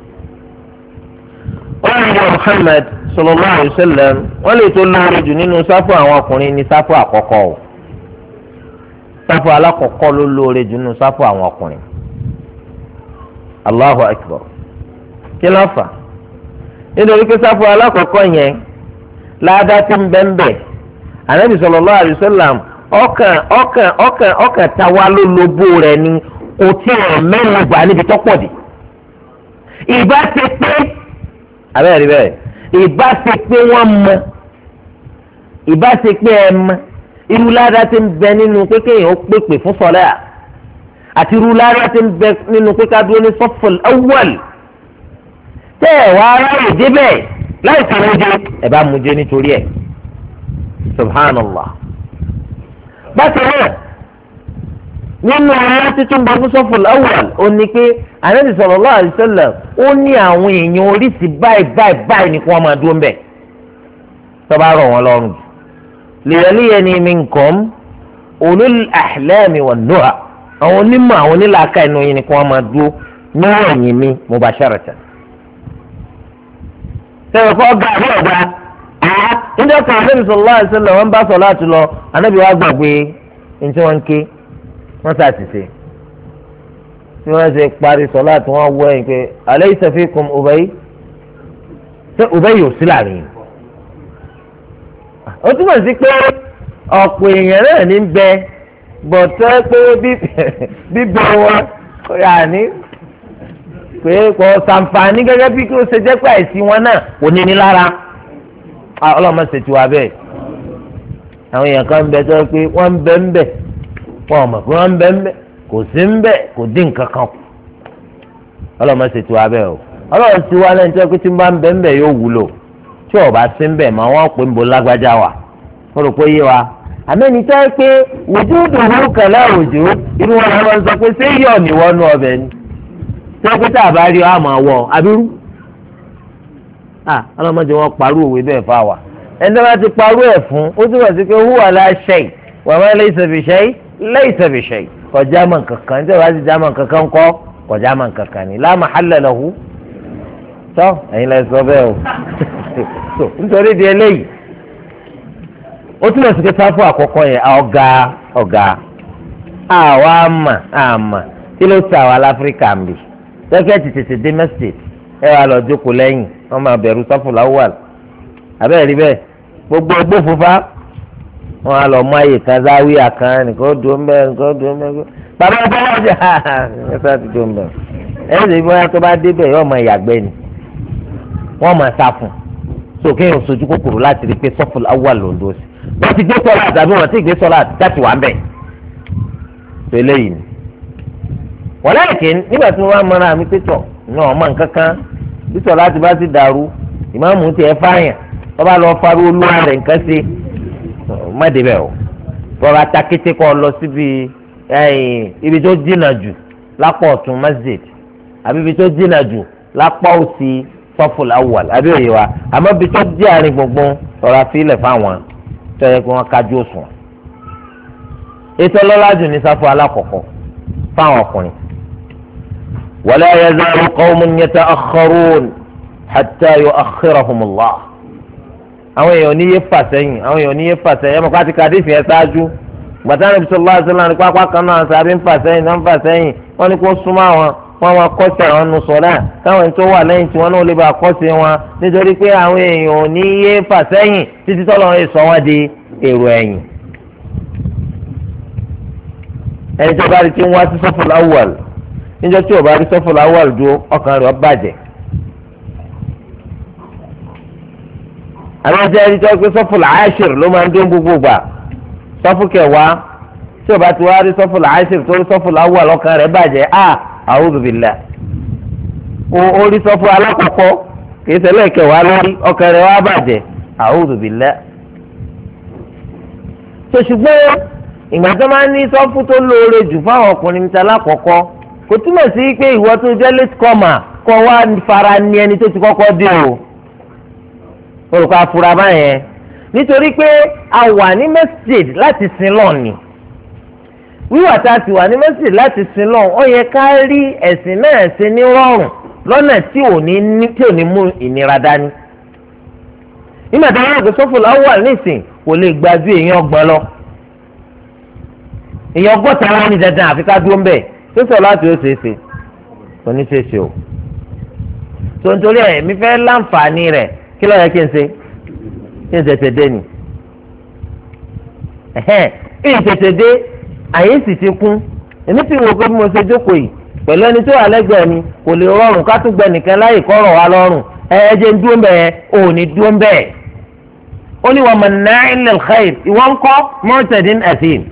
wọ́n ní Muhammad sallallahu alaihi wasallam wọ́n lè tó lóore jù nínú sáfù àwọn ọkùnrin ní sáfù àkọ́kọ́ o sáfù alákọ̀ọ́kọ́ ló lóore jù nínú sáfù àwọn ọkùnrin. Allahu akbar kí ló fà nítorí pé sáfù alákọ̀ọ́kọ́ yẹn láàdá tí ń bẹ́ ń bẹ̀ Ànábì sallallahu alaihi wasallam ọkàn ọkàn ọkàn ọkàn táwa ló lobó rẹ̀ ni kò tí ì mẹ́rin gbà níbi tọ́pọ̀ dé ìbá ti pé abẹ́rẹ́ bẹ́ẹ̀ ìbá ti pé wọ́n mọ ìbá ti pé ẹ mọ irú ládàá ti ń bẹ nínú pé kéèyàn ó pèpè fún sọlá àti irú ládàá ti ń bẹ nínú pé ká dúró ní sọfọl awwal tẹ ẹ wá aráyè débẹ̀ láì sàmójẹ ẹ bá mójẹ nítorí ẹ subhanallah bákan náà nínú ọlá títún bá fún sọfọl awwal ó ní pé Ànábì sallallahu alaihi wasallam ó ní àwọn èèyàn oríṣi báyìí báyìí báyìí ní kí wọ́n máa dúró ń bẹ̀ tó bá rọ̀ wọ́n lọ́rùn jù liyaliyani minkum ulul ahlami wan nuha àwọn onímọ̀ àwọn onílàákà inú yín ni kí wọ́n máa dúró ní ẹ̀yìn mi mubasharatan. sẹ́wọ̀n kọ́ ọgbà àbí ọ̀gbà àá níjọ́ kan Ànábì sallallahu alaihi wasallam wọ́n bá sọ̀láàtù lọ Ànábì wa gbàgbé ní tí wọ́n ń ké wọ́n ṣàtìsẹ́ tí wọ́n ṣe parí sọ̀láàtù wọn wọ ẹ̀yìn pé alaysa fikum Ubay ṣé Ubay yóò sí láàrin yìí. ó túmọ̀ sí pé ọ̀pọ̀ èèyàn náà ní bẹ gbọ̀tẹ́ pé bíbẹ wọn yà ní pé kò sàǹfààní gẹ́gẹ́ bí kí ó ṣe jẹ́ pé àìsí wọn náà kò ní ní lára ọlọ́mọ ṣètò wa bẹ́ẹ̀ àwọn èèyàn kan ń bẹ tó pé wọ́n ń bẹ ń bẹ wọn ò mọ̀ pé wọ́n ń bẹ ń bẹ kò sí ń bẹ kò dín nǹkan kan kù ọlọ́mọ ṣètò wa bẹ́ẹ̀ o ọlọ́run ti wá lẹ́yìn tó pé tí ń bá ń bẹ ń bẹ yóò wúlò tí ọba sí ń bẹ̀ mọ́ wọ́n pè ń bo lágbájá wa mo rò pé yé wa àmẹ́ni tó pé ojú dùnú kẹlẹ́ òjò irú wọn lọ́wọ́ sọ pé ṣé yọ̀ ní wọ́n nú ọbẹ̀ ni tó pé tá a bá rí ọ àmọ́ wọ abirú ọlọ́mọdé wọn parú òwe bẹ́ẹ̀ fà wá ẹni tó bá ti parú ẹ̀ fún ó túbọ̀ sí pé huwa la shay wa ma laysa bi shay laysa bi shay kọjá mọ̀ kankan tí wàá ti já mọ̀ kankan kọ́ kọjá mọ̀ kankan ni la mahalla lahu tọ́ ẹ̀yin lẹ sọ bẹ́ẹ̀ o so nítorí di eléyìí ó túnbọ̀ sí pé sáfù àkọ́kọ́ yẹn ọ̀gá ọ̀gá àwa àmà àmà kí ló ti àwa láfíríkà ń bì tẹ́kẹ́tì tètè dé mẹ́sítẹ̀t ẹ wà lọ jókòó lẹ́yìn wọ́n máa bẹ̀rù sáfù láwùwàl abẹ́rẹ́ rí bẹ́ẹ̀ gbogbo ẹgbẹ́ òfúfá wọn á lọ mú àyè kan záwíà kan nìkan ó dùn bẹ́ẹ̀ nìkan ó dùn bẹ́ẹ̀ bàbá ọ̀gá wà jẹ́ ẹ sá ti dùn bẹ́ẹ̀ ẹ ẹ́ sì bóyá tó bá dé bẹ́ẹ̀ yóò máa yàgbẹ́ ni wọ́n máa sá fún so kéèyàn sojú kòkòrò láti rí i pé sọ́fù awwal ló ń dó sí wọ́n ti gbé sọ́lá àtàbí wọ́n ti gbé sọ́lá láti wà ń bẹ̀ tó eléyìí ni. wọ́n lẹ́yìn nígbà tí wọ́n bá mọ́ra mi pétọ̀ ní ọmọ nǹkan kan bí sọ́lá ti bá ti dàrú ìmáàmù ti ẹ̀ fáyàn wọ́n bá lọ faru olúwa rẹ̀ nǹkan sí mọ́débẹ̀ o rọra takété kọ́ lọ síbi ibi tó jìnnà jù lápá ọ̀tún masjid àbí ibi tó jìnnà jù lápá òsì sọ́fùl awwal àbí òye wa àmọ́ bí tó di àárín gbùngbùn rọra fílẹ̀ fáwọn tó yẹ kí wọ́n kájú òsùn. ètò ọlọ́lájú ní sáfù alákọ̀ọ́kọ́ fáwọn ọkùnrin. wala yazalu qawmun yata'akhkharun hatta yu'akhkhirahumullah. àwọn èèyàn ní yé fà sẹ́yìn àwọn èèyàn ní yé fà sẹ́yìn ẹ̀ mọ̀ ká ti kàdé ìfẹ́ ṣáájú gbàtà Nabi sallallahu alaihi wasallam ní pápá kan náà sàbí ń fà sẹ́yìn náà ń fà sẹ́yìn wọ́n ní kó súnmọ́ àwọn wọn máa kọ́sẹ̀ àwọn nu sọ̀lá káwọn ẹni tó wà lẹ́yìn tí wọ́n náà lè bá kọ́sẹ̀ wọn nítorí pé àwọn èèyàn ò ní yé fà sẹ́yìn títí tọ́lọ́ ń sọ wọ́n di èrò ẹ̀yìn. ẹni tó bá rí tí ń wá sí sọ́fùl awwal níjọ́ tí ò bá rí sọ́fùl awwal dúró ọkàn rẹ̀ ó bàjẹ́. àwọn ẹjẹ ẹni tó pé sọ́fù làásìr ló máa ń dún gbogbo gbà sọ́fù kẹwàá tí o bá ti wá rí sọ́fù làásìr tó rí sọ́fù làwọ̀ lọ́kàn rẹ̀ bàjẹ́ a a'udhu billah o rí sọ́fù alákọ̀ọ́kọ́ kì í ṣẹlẹ̀ kẹwàá lórí ọkàn rẹ̀ wá bàjẹ́ a'udhu billah. tó ṣùgbọ́n ìgbà tó máa ń ní sọ́fù tó lóore jù fáwọn ọkùnrin níta lákọ̀ọ́kọ́ kò túmọ̀ sí pé ìwọ tó jẹ́ late comer kọ́ wá fara ní ẹni tó ti kọ́kọ́ dé o olùkọ́ afura báyẹn nítorí pé a wà ní masjid láti sin lọ́ọ̀ ni wíwà tá a sì wà ní masjid láti sin lọ́ọ̀ ó yẹ ká rí ẹ̀sìn náà ṣe ní rọrùn lọ́nà tí ò ní tí ò ní mú ìnira dání nígbà tí wọ́n gbé sọ́fù láwọ̀ nísìn kò lè gba ju èèyàn ọgbọ̀n lọ èèyàn ọgọ́ta wá ní dandan àfi ká dúró ń bẹ̀ tó sọ láti ó ṣeé ṣe kò ní ṣeé ṣe o tó ń torí ẹ̀ mi fẹ́ láǹfààní rẹ̀ kí ló yẹ kí n ṣe kí n tètè dé ni ẹ̀hẹ́n kí n tètè dé àyè sì ti kún èmi sì wò pé bí mo ṣe jókòó yìí pẹ̀lú ẹni tó wà lẹ́gbẹ̀ẹ́ mi kò lè rọrùn ká tún gbẹ nìkan láyè kọ́rọ̀ wa lọ́rùn ẹ ẹ jẹ́ ń dúró ń bẹ̀ yẹn ò ní dúró ń bẹ̀ ó ní wa manna'in lil khair ìwọ ń kọ́ mu'tadin athim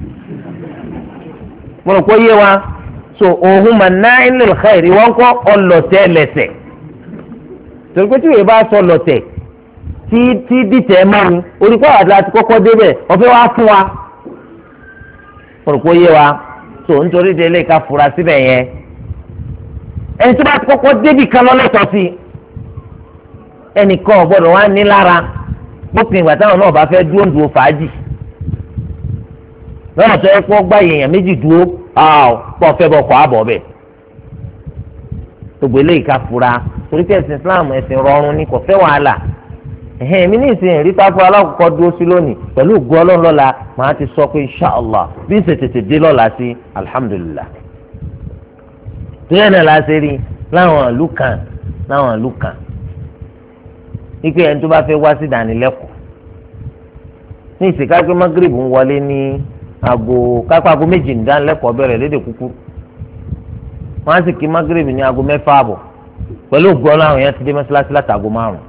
mo rò pé yé wa so òhun manna'in lil khair ìwọ ń kọ́ ọlọ́tẹ̀ lẹ́sẹ̀ torí pé tí ìwé bá sọ lọ́tẹ̀ tí tí dìtẹ̀ máa ní orí pàwọ́ àti láti kọ́kọ́ débẹ̀ ọ̀fẹ́ wa fún wa olùkọ́ yé wa tó nítorí délé ká fura síbẹ̀ yẹn ẹni tó bá ti kọ́kọ́ débì kan lọ́lẹ́tọ̀ sí ẹnìkan ọ̀gbọ́dọ̀ wá ní lára bópin ìgbà táwọn náà bá fẹ́ dúró ń dúró fàájì lọ́nà tó yẹ kó gbá èèyàn méjì dúró pọ̀ fẹ́ bọ̀ kọ́ àbọ̀ bẹ̀ gbogbo eléyìí ká fura torí pé ẹ̀sìn Islam ẹ̀sìn rọrùn ni kò fẹ́ wàhálà ẹ̀hẹ́n mi ní ìsìn rí táfù alákọ̀ọ́kọ́ dúró sí lónìí pẹ̀lú ògùn ọlọ́run lọ́la màá ti sọ pé inṣàlá bí ń ṣe tètè dé lọ́la sí alhamdulillah. tóyẹ̀ náà la ṣe rí láwọn ìlú kan láwọn ìlú kan wípé ẹni tó bá fẹ́ wá sí ìdánilẹ́kọ̀ọ́ ní ìsìnká pé magrib ń wọlé ní aago kápá aago méjì ní ìdánilẹ́kọ̀ọ́ bẹ̀rẹ̀ lédè kúkúrú wọ́n á sì kí magrib ní aago mẹ́fà àbọ̀ pẹ̀lú ògùn ọlọ́run yẹn ti dé mọ́ṣáláṣí látàgò márùn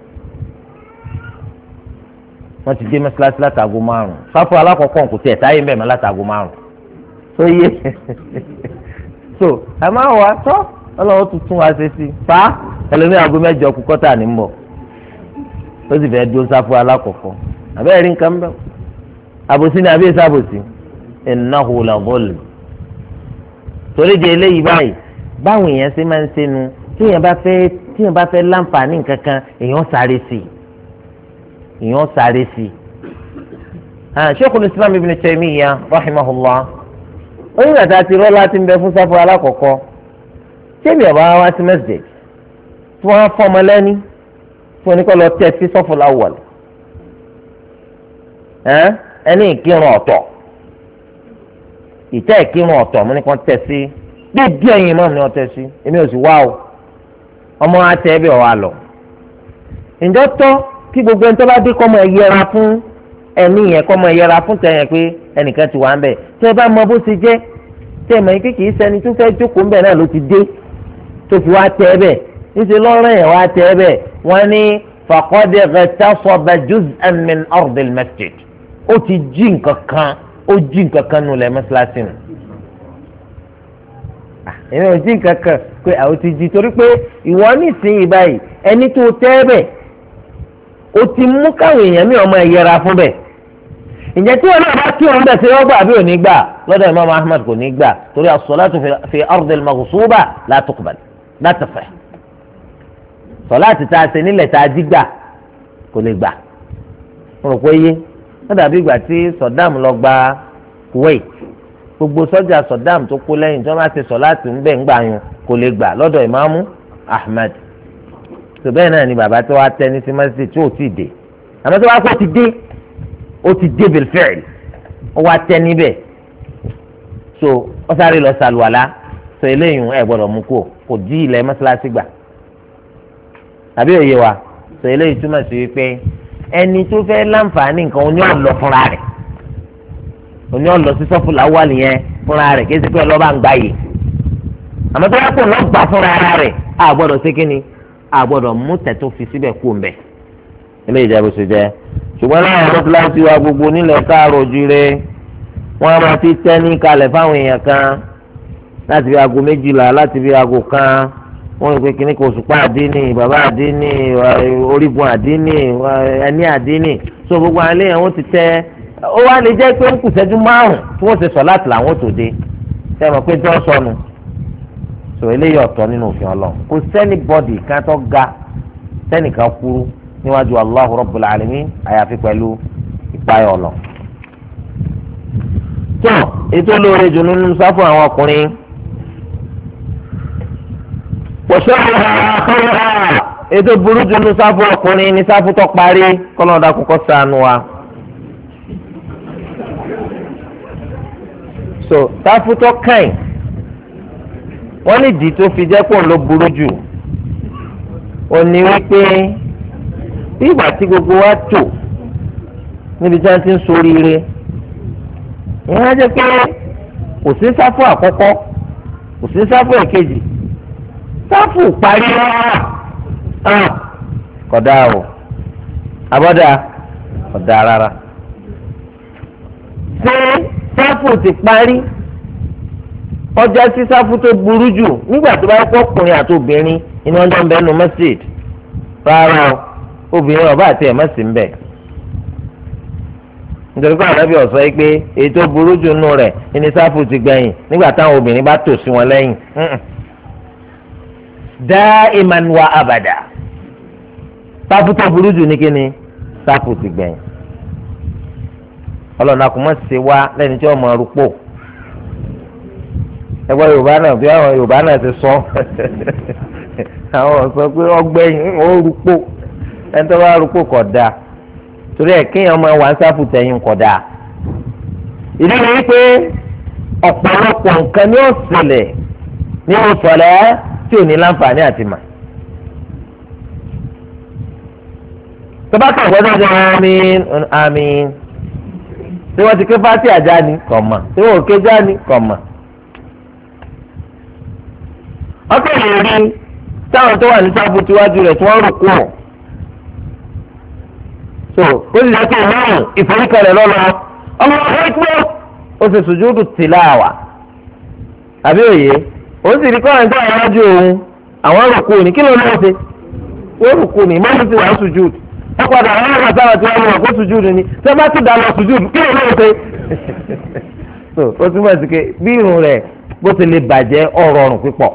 wọ́n ti dé mọ́ṣáláṣí látàgò márùn sáfù alákọ̀ọ́kọ́ kò tiẹ̀ táyé ń bẹ̀ mọ́ látàgò márùn tó yé so ẹ máa wà tọ́ ọlọ́run tuntun wá ṣe sí fa ẹlòmíì aago mẹ́jọ kú kọ́tà ní mbọ̀ ó sì fẹ́ẹ́ dúró sáfù alákọ̀ọ́kọ́ àbẹ́rẹ́ rí nǹkan bẹ́ẹ̀ àbòsí ni àbí èsì àbòsí innahu la zulm torí di eléyìí báyìí báwọn èèyàn ṣe máa ń ṣe nu tíyẹn bá fẹ́ tíyẹn bá fẹ́ láǹfààní nǹkan kan èèyàn sáré sí i èèyàn sáré sí i. Sheikhul Islam Ibn Taymiyyah rahimahullah onígbàtà ti rọ́lá ti ń bẹ fún sáfù alákọ̀ọ́kọ́ tẹ́bi ọ̀bá wá sí masjid tí wọ́n á fọ́ ọmọ lẹ́ni tí wọ́n ní kọ́ lọ tẹ́ sí sọ́fù láwọ̀l ẹni ìkírun ọ̀tọ̀ ìtẹ́ ìkírun ọ̀tọ̀ mo ní kọ́ tẹ́ sí dídí ẹ̀yìn mọ́ mi ni wọ́n tẹ́ sí èmi ò sì wá o ọmọ àtẹ bí ọwọ àlọ ǹjọ́ tọ́ kí gbogbo ẹni tó bá dé kọ́ mọ ẹyẹra fún ẹni yẹn kọ́ mọ ẹyẹra fún tẹ̀yẹ̀ pé ẹnìkan ti wà ń bẹ̀ tẹ́ ẹ bá mọ bó ti jẹ́ tẹ́ ẹ mọ̀ yín kékeré sẹ́ni tó fẹ́ jókòó ń bẹ̀ náà ló ti dé tó fi wá tẹ́ ẹ bẹ̀ níṣẹ́ lọ́rọ̀ yẹn wá tẹ́ ẹ bẹ̀ wọ́n ní faqad igtasaba juz'an min ardil masjid ó ti jí nǹkan kan ó jí nǹkan kan nù lẹ́ mọ́ṣáláṣí nù èmi ò jí nǹkan kan pé àwọn ti jí torí pé ìwọ nísìnyí báyìí ẹni tó tẹ́ bẹ̀ ó ti mú káwọn èèyàn mi ọmọ ẹ̀yẹra fún bẹ̀ ǹjẹ́ tí wọn náà bá kí wọn bẹ̀ ṣe wọ́n gbà àbí ò ní gbà lọ́dọ̀ Imam Ahmad kò ní gbà torí as-salatu fi ardil maghsuba la tuqbal la tasih sọláàtì tá a ṣe nílẹ̀ tá a jí gbà kò lè gbà mo rò pé yé wọ́n dàbí ìgbà tí Saddam lọ gba Kuwait gbogbo sọ́jà Saddam tó kú lẹ́yìn tí wọ́n bá ti sọ láti ń bẹ̀ ń gbà yun kò lè gbà lọ́dọ̀ ìmáàmù Ahmed tó bẹ́ẹ̀ náà ni bàbá tó wá tẹ́ ní sí mọ́sídìí tí ò tí ì dé àmọ́ tó wá kó ti dé ó ti dé bil fi'l ó wá tẹ́ níbẹ̀ so ó sáré lọ sàlùwàlá so eléyìí ẹ̀ gbọ́dọ̀ mú kó kò dí ilẹ̀ mọ́sálásí gbà tàbí òye wa so eléyìí túmọ̀ sí wípé ẹni tó fẹ́ láǹfààní nǹkan oní ọ̀lọ́ fúnra rẹ̀ oní ọ̀lọ́ sí sọ́fù láwàlì yẹn fúnra rẹ̀ kí ẹ sì pé ọlọ́ba ń gbá yìí àmọ́ tó yẹ kó lọ́ọ́ gbà fúnra rẹ̀ a gbọ́dọ̀ ṣe kí ni a gbọ́dọ̀ mú tẹ̀tọ́ fi síbẹ̀ kú mbẹ́ ilé ìjẹ́bù sì jẹ́ ṣùgbọ́n láwọn mọ́tíláṣí wa gbogbo nílẹ̀ káàrọ̀ òjìrè wọ́n á máa ti tẹ́ ní kalẹ̀ fáwọn èèyàn kan láti fi aago méjìlá láti fi aago kan wọ́n ń pe kíní kò sùpá àdínì bàbá àdínì orígun àdínì ẹni àdínì so gbogbo àwọn eléyàn wọ́n ti tẹ́ ó wá lè jẹ́ pé ń kù sẹ́jú márùn tí wọ́n ti sọ láti làwọn tó dé ṣe mọ̀ pé tí wọ́n sọnù so eléyìí ọ̀tọ̀ nínú òfin ọlọ́run kò sẹ́ni bọ́dì kan tó ga sẹ́nìkan kúrú níwájú Allahu Rabbul Alamin àyàfi pẹ̀lú ìpayọ̀ ọ̀lọ́. tó ètò olóore jù nínú sáfù àwọn ọkùnrin pọ̀ṣọ́ ètò burú jù nínú sáfù ọkùnrin ní sáfù tó parí kọ́lọ́dà kọ́kọ́ ṣàánú wa. so sáfù tó kàn wọ́n ní ìdí tó fi jẹ́ pọ̀ ló burú jù ó ní wípé bí ìgbà tí gbogbo wa tò níbi tí wọ́n ti ń ṣoríire ìyẹn á jẹ́ pé kò sí sáfù àkọ́kọ́ kò sí sáfù èkejì sáfù parí rárá kódà o abọ́dà kódà rárá ṣé sáfù ti parí ọjà sí sáfù tó burú jù nígbà tó bá yẹ kó ọkùnrin àti obìnrin inú ọjọ́ ń bẹ nu masjid rárá o obìnrin ọba àti ẹ̀ mọ́sí ń bẹ̀. nítorí pé ànábì ọ̀sọ́ yìí pé èyí tó burú jù nù rẹ̀ ní sáfù ti gbẹ̀yìn nígbà táwọn obìnrin bá tò sí wọn lẹ́yìn. dáìman wa abàdà sáfù tó burú jù ní kíni sáfù ti gbẹ̀yìn. ọlọ́run akùnmọ́ ṣe wá lẹ́ni tí wọ́n mọ arúgbó ẹgbẹ́ yorùbá náà bí àwọn yorùbá náà ti sọ àwọn sọ pé ọgbẹ́yìn ó rúpò ẹni tó bá rúpò kọ̀ dáa torí ẹ̀ kéèyàn máa wà ń sáfù tẹ̀yìn kọ̀ dáa. ìdí ni wípé ọ̀pọ̀lọpọ̀ nǹkan ni ó ṣẹlẹ̀ ní ọ̀sọ̀lẹ́ tí ò ní láǹfààní àti mà. tó bá kàn gbọ́dọ̀ jẹ́ àmín àmín tí wọ́n ti ké fásitì àjá ni kọ̀ mà tí wọ́n ò ké já ni kọ̀ mà. ọkọ̀ yìí rí táwọn tó wà ní sáfù tíwájú rẹ̀ tí wọ́n rò kú ọ̀. so ó sì lọ́kọ̀ ìmáàmù ìforíkalẹ̀ lọ́lọ́ ọmọ ọ̀hún ẹ̀kọ́ ó sì sùjúdù tìláwà àbí òye ó sì rí kọ́rin tó àwọn ọjọ́ òun àwọn rò kú ni kí ló lọ́ọ́ ṣe ó rò kú ni ìmáàmù ti wà ní sùjúdù ẹ padà àwọn ọmọ sáwà tí wọ́n mọ̀ kó sùjúdù ni tí wọ́n bá ti dà lọ sùjúdù kí ló lọ́ọ́ ṣe. so ó túmọ̀ sí pé bí irun rẹ̀ bó ti lè bàjẹ́ ọ̀rọ̀ ọ̀rùn pípọ̀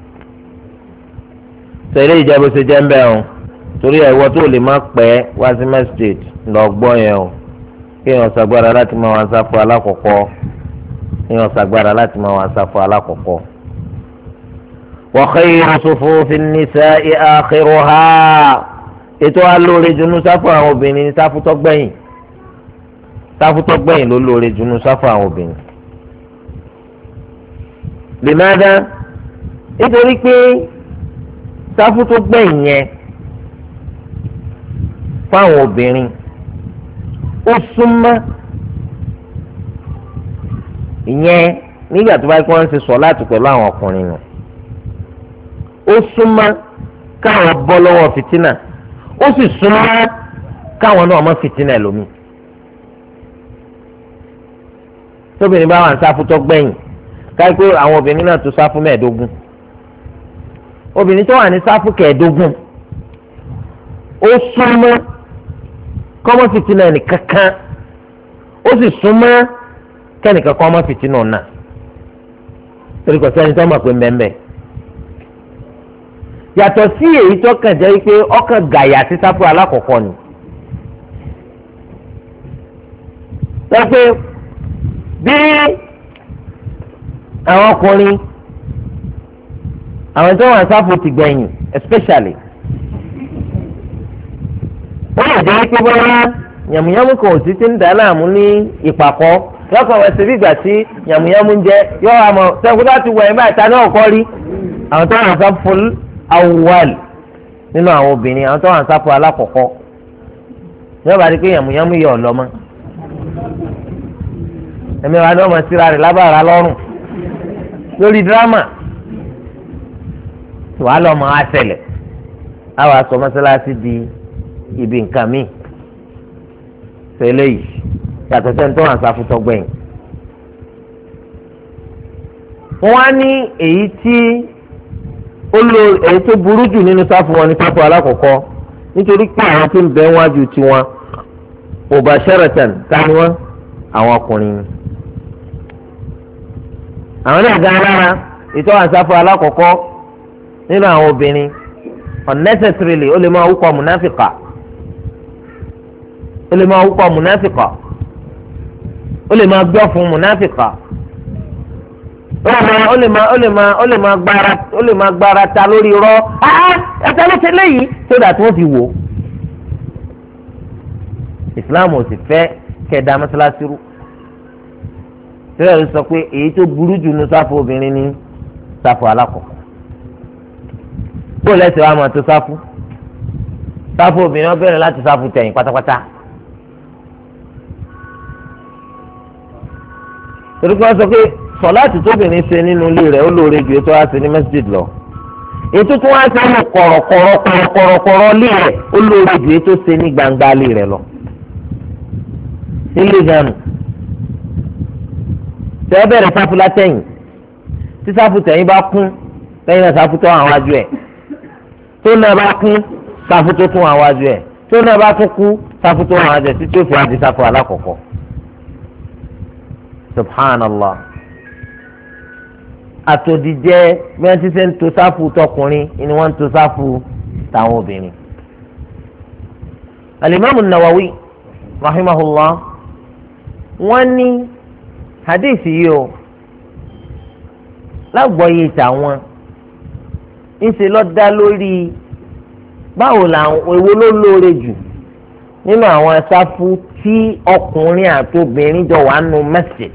tẹ̀lé ìjẹ́bù ṣe jẹ́ ń bẹ̀ ọ́n torí ẹ̀wọ́ tó lè má pẹ́ wá sí masjid lọ gbọ́ yẹn o kéèyàn ṣàgbára láti máa wá sáfù alákọ̀ọ́kọ́ kéèyàn ṣàgbára láti máa wá sáfù alákọ̀ọ́kọ́. wa khayru sufufi nisa'i akhiruha ètò alóore junu sáfù àwọn obìnrin ní sáfù tó gbẹ̀yìn sáfù tó gbẹ̀yìn ló lóore junu sáfù àwọn obìnrin. limadha nítorí pé sáfù tó gbẹ̀yìn yẹn fáwọn obìnrin ó súnmọ́ ìyẹn nígbà tó bá kí wọ́n ń ṣe sọ̀láàtì pẹ̀lú àwọn ọkùnrin nù ó súnmọ́ káwọn bọ́ lọ́wọ́ fìtínà ó sì súnmọ́ káwọn náà mọ́ fìtínà lómi tóbìnrin bá wà ní sáfù tó gbẹ̀yìn káyọ̀ pé àwọn obìnrin náà tó sáfù mẹ́ẹ̀ẹ́dógún obìnrin tó wà ní sáfù kẹẹ̀ẹ́dógún ó súnmọ́ kọ́mọ́ fìtínà ẹnìkankan ó sì súnmọ́ kẹ́nìkan kọ́mọ́ fìtínà náà torí kò sẹ́ni tó mọ̀ pé mbẹ́mbẹ́ yàtọ̀ sí èyí tó kàn jẹ́ pé ọkàn gàyà sí sáfù alákọ̀ọ́kọ́ ni sọ pé bí àwọn ọkùnrin àwọn tó wà ní sáfù ti gbẹ̀yìn especially wọ́n lè jẹ́ pé bọ́lá yàmùyàmù kan ò sí ti ń dà láàmú ní ìpàkọ́ lọ́kàn wẹ̀ síbi ìgbà tí yàmùyàmù ń jẹ yọ àmọ́ sẹ́kúndà ti wẹ̀ ẹ́ báyìí ta náà kọ́ rí àwọn tó wà ní sáfù awwal nínú àwọn obìnrin àwọn tó wà ní sáfù alákọ̀ọ́kọ́ yóò bá rí pé yàmùyàmù yọ ọ lọ́mọ ẹ̀mí wa ni wọ́n mọ̀ síra rẹ̀ lábàárà lọ́rùn lórí dírámà wàá lọ́mọ àṣẹlẹ̀ àwọn aṣọ mọ́sálásí di ibi nǹkan míì tẹ́lẹ̀ yìí yàtọ̀ sẹ́ni tó hàn sáfùtọ́ gbẹ̀yìn. wọ́n á ní èyí tí ó lo èyí tó burú jù nínú sáfù wọn ní sáfù alákọ̀ọ́kọ́ nítorí pé àwọn tó ń bẹ wájú tiwọn mubasharatan táni wọn àwọn ọkùnrin ni. àwọn náà gan alára ètò àsáfù alákọ̀ọ́kọ́ nínú àwọn obìnrin unnecessarily ó lè máa wúkọ̀ múnáfìkà ó lè máa wúkọ̀ múnáfìkà ó lè máa gbọ́ fún múnáfìkà ó lè máa ó lè máa ó lè máa gbára ó lè máa gbára ta lórí rọ ẹ̀ka ló ṣe léyìí sódà tí wọ́n fi wò ó. Islam ò sì fẹ́ kẹ̀dá mọ́sálásí rú tẹ́lẹ̀ ló sọ pé èyí tó burú jù ní sáfù obìnrin ní sáfù alákọ̀ọ́kọ́ bó lẹ́sẹ̀ wa máa tó sáfù sáfù obìnrin ó bẹ̀rẹ̀ láti sáfù tẹ̀yìn pátápátá torí pé wọ́n sọ pé sọ̀láàtì tóbìnrin ṣe nínú ilé rẹ̀ ó lóore ju ètò àṣẹ ní mẹ́sídìí lọ ètò tí wọ́n á ṣe ní kọ̀rọ̀kọ̀rọ̀ kọ̀rọ̀kọ̀rọ̀ ilé rẹ̀ ó lóore ju ètò ṣe ní gbangba ilé rẹ̀ lọ nílé ganu tẹ́ ẹ bẹ̀rẹ̀ sáfù látẹ̀yìn tí sáfù tẹ̀yìn bá kún lẹ́yìn náà sáfù tó àwọn àwájú ẹ̀ tó náà bá kún sáfù tó tún àwọn àwájú ẹ̀ tó náà bá tún kún sáfù tó àwọn àwájú ẹ̀ títí ó fi àdí sáfù alákọ̀ọ́kọ́ subhanallah àtòdìjẹ́ bí wọ́n ti ṣe ń to sáfù tọkùnrin ni wọ́n ń to sáfù táwọn obìnrin. alimami nawawi rahimahullah wọ́n ní hadith yìí o lágbọ̀ọ́yé tàwọn ńṣe ló dá lórí báwo làwọn èwo ló lóore jù nínú àwọn sáfù tí ọkùnrin àti obìnrin jọ wà nù masjid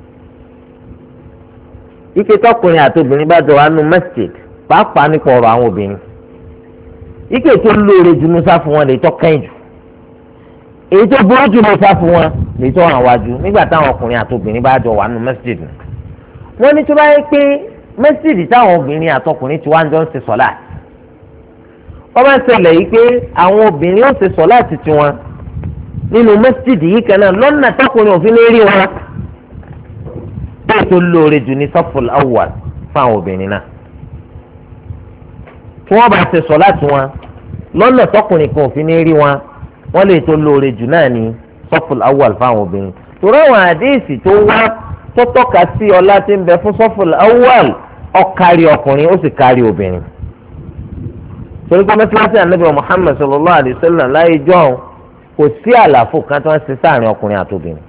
ike tọkùnrin àti obìnrin bá jọ wà nù masjid pàápàá nípa ọ̀rọ̀ àwọn obìnrin ike tó lóore jù ní sáfù wọn lè tọ́ kẹ́yìn jù èyí tó burú jù ní sáfù wọn lè tọ́ hàn wájú nígbà táwọn ọkùnrin àti obìnrin bá jọ wà nù masjid wọ́n ní tó bá yẹ pé masjid táwọn obìnrin àti ọkùnrin ti wá ń jọ ń ṣe sọ́láàtì wọ́n bá ṣẹlẹ̀ yìí pé àwọn obìnrin ó ṣe sọ́láàtì tiwọn nínú masjid yìí kan náà lọ́nà tọkùnrin òfin lè rí wọn bẹ́ẹ̀ tó lóore jù ní sọ́fùl awwal fáwọn obìnrin náà tí wọ́n bá ṣe sọ́láàtì wọn lọ́nà tọkùnrin kan òfin lè rí wọn wọ́n lè tó lóore jù náà ní sọ́fùl awwal fáwọn obìnrin torí àwọn àdéhìsì tó wá tó tọ́ka sí ọlá tí ń bẹ fún sọ́fùl awwal ó kárí ọkùnrin ó sì kárí obìnrin torí pé mẹ́tíláṣí ànábì Muhammad sallallahu alayhi wa sallam láyé jọ́ọ̀ kò sí àlàfo kan tí wọ́n ṣe sáàrin ọkùnrin àti obìnrin.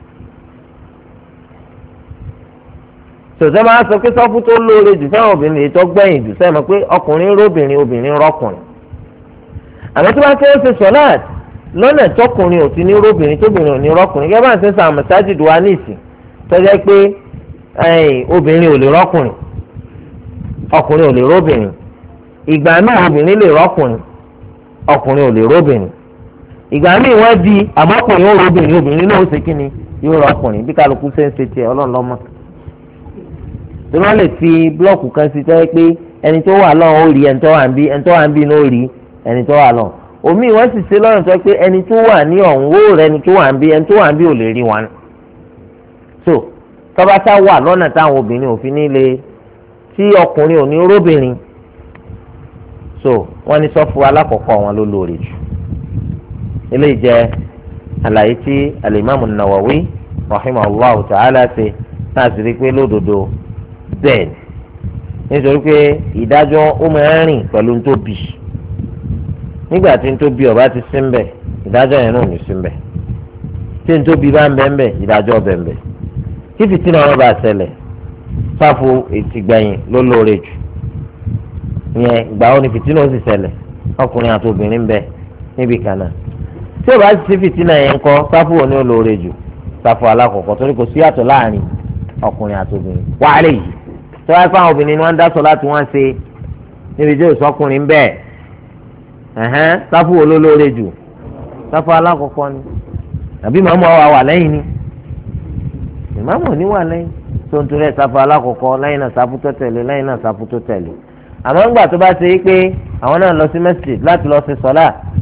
sọ̀tẹ́ máa sọ pé sọ́fù tó lóore jù fẹ́ràn obìnrin èyí tó gbẹ̀yìn jù sẹ́yìn mọ̀ pé ọkùnrin róbìnrin obìnrin rọ́kùnrin. àmọ́ tí wọ́n ti ń ṣe sọ̀láàt lọ́nà tọkùnrin ò ti ní róbìnrin tóbìnrin ò ní rọ́kùnrin gẹ́gẹ́ bá ń ṣe sàn mẹ́sájìdì wa ní ìsìn tọ́jẹ́ pé obìnrin ò lè rọ́kùnrin ọkùnrin ò lè róbìnrin ìgbà náà obìnrin lè rọ́kùnrin ọkùnrin ò lè róbìnrin ìgbà míì wọ́n di àmọ́kùnrin ó róbìnrin obìnrin náà ó ṣe kí ni yóò rọ́kùnrin bí kálukú ṣe ń ṣe tiẹ̀ ọlọ́run lọ́mọ. tí wọ́n lè fi búlọ́ọ̀kù kan sí tẹ́ pé ẹni tó wà lọ́wọ́ ó rí ẹni tó wà ń bí ẹni tó wà ń bí ní ó rí ẹni tó wà lọ́wọ́ omi wọ́n sì ṣe lọ́rùn tó pé ẹni tó wà ní ọ̀hún ó rẹ ẹni tó wà ń bí ẹni tó wà ń bí ò lè rí wọn. so tọ́bátá wà lọ́nà táwọn obìnrin òfin nílé tí ọkùnrin ò ní róbìnrin so wọ́n ní sọ́fù alákọ̀ọ́kọ́ wọn ló lóore jù eléyìí jẹ́ àlàyé tí alimami Nawawi rahimahullahu ta'ala ṣe náà sì rí pé lódodo bẹ́ẹ̀ nítorí pé ìdájọ́ ó máa ń rìn pẹ̀lú ń tó bì nígbà tí ń tó bì ọba ti sí ń bẹ̀ ìdájọ́ yẹn náà ò ní sí ń bẹ̀ tí ń tó bì bá ń bẹ̀ ń bẹ̀ ìdájọ́ bẹ̀ ń bẹ̀ tí fìtínà wọn bá ṣẹlẹ̀ sáfù ètìgbẹ̀yìn ló lóore jù yẹn ìgbà wo ni fìtínà ó sì ṣẹlẹ̀ ọkùnrin àti obìnrin ń bẹ níbi kan náà tí o bá ti fìtínà yẹn ń kọ́ sáfù wo ni ó lóore jù sáfù alákọ̀ọ́kọ́ torí kò sí yàtọ̀ láàrin ọkùnrin àti obìnrin wàhálà yìí tí wọ́n á fáwọn obìnrin ni wọ́n ń dá sọ láti wọ́n ṣe níbi tí òsọkùnrin bẹ́ẹ̀ ẹ̀hẹ́n sáfù wo ló lóore jù sáfù alákọ̀ọ́kọ́ ni àbí màmú wa wà lẹ́yìn ni ìmáàmù ò ní wà lẹ́yìn tó ń torí ẹ̀ sáfù alákọ̀ọ́kọ́ lẹ́yìn náà sáfù tó tẹ̀lé lẹ́yìn náà sáfù tó tẹ̀lé àmọ́ ńgbà tó bá ṣe é pé àwọn náà lọ sí masjid láti lọ ṣe sọ́lá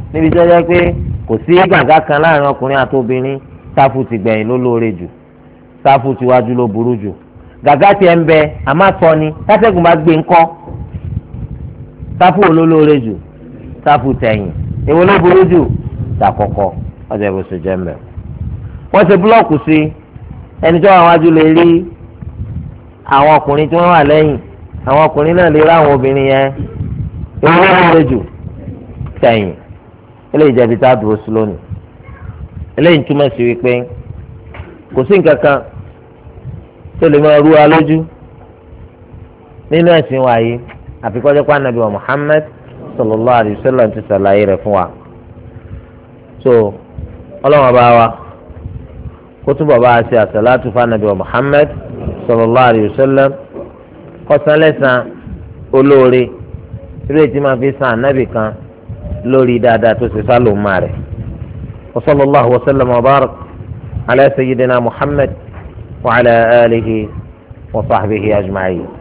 níbi tí wọ́n jẹ́ pé kò sí gàgá kan láàrin ọkùnrin àti obìnrin sáfù ti gbẹ̀yìn ló lóore jù sáfù tiwájú ló burú jù gàgá tiẹ̀ ń bẹ àmọ́ sọ ni tásẹ̀gùn bá gbé ńkọ́ sáfù wo ló lóore jù sáfù tẹ̀yìn èwo ló burú jù tàkọ́kọ́ ọjà ìbò ṣe jẹ́ mbẹ́. wọ́n ṣe búlọ́ọ̀kù sí ẹni tó àwọn wájú lè rí àwọn ọkùnrin tí wọ́n wà lẹ́yìn àwọn ọkùnrin náà lè rí àwọn obìnrin yẹn èwo ló lóore jù tẹ̀yìn eléyìí jẹ́ ibi tá a dúró sí lónìí eléyìí túmọ̀ sí wípé kò sí nǹkan kan tó lè máa rú wa lójú nínú ẹ̀sìn wa yìí àfi kó jẹ́ pé Ànábì wa Muhammad sallallahu alayhi wa sallam ti ṣàlàyé rẹ̀ fún wa so ọlọ́wọ́n bá wa kó túbọ̀ bá a ṣe àṣàlátù fún Ànábì wa Muhammad sallallahu alayhi wa sallam kọ́sán lẹ́sàn olóore irú ètí máa fi san ànábì kan lórí dáadáa tó ṣe sálòmá rẹ̀ wa sallallahu wa sallam wa barak ala sayyidina Muhammad wa ala alihi wa sahbihi ajma'in.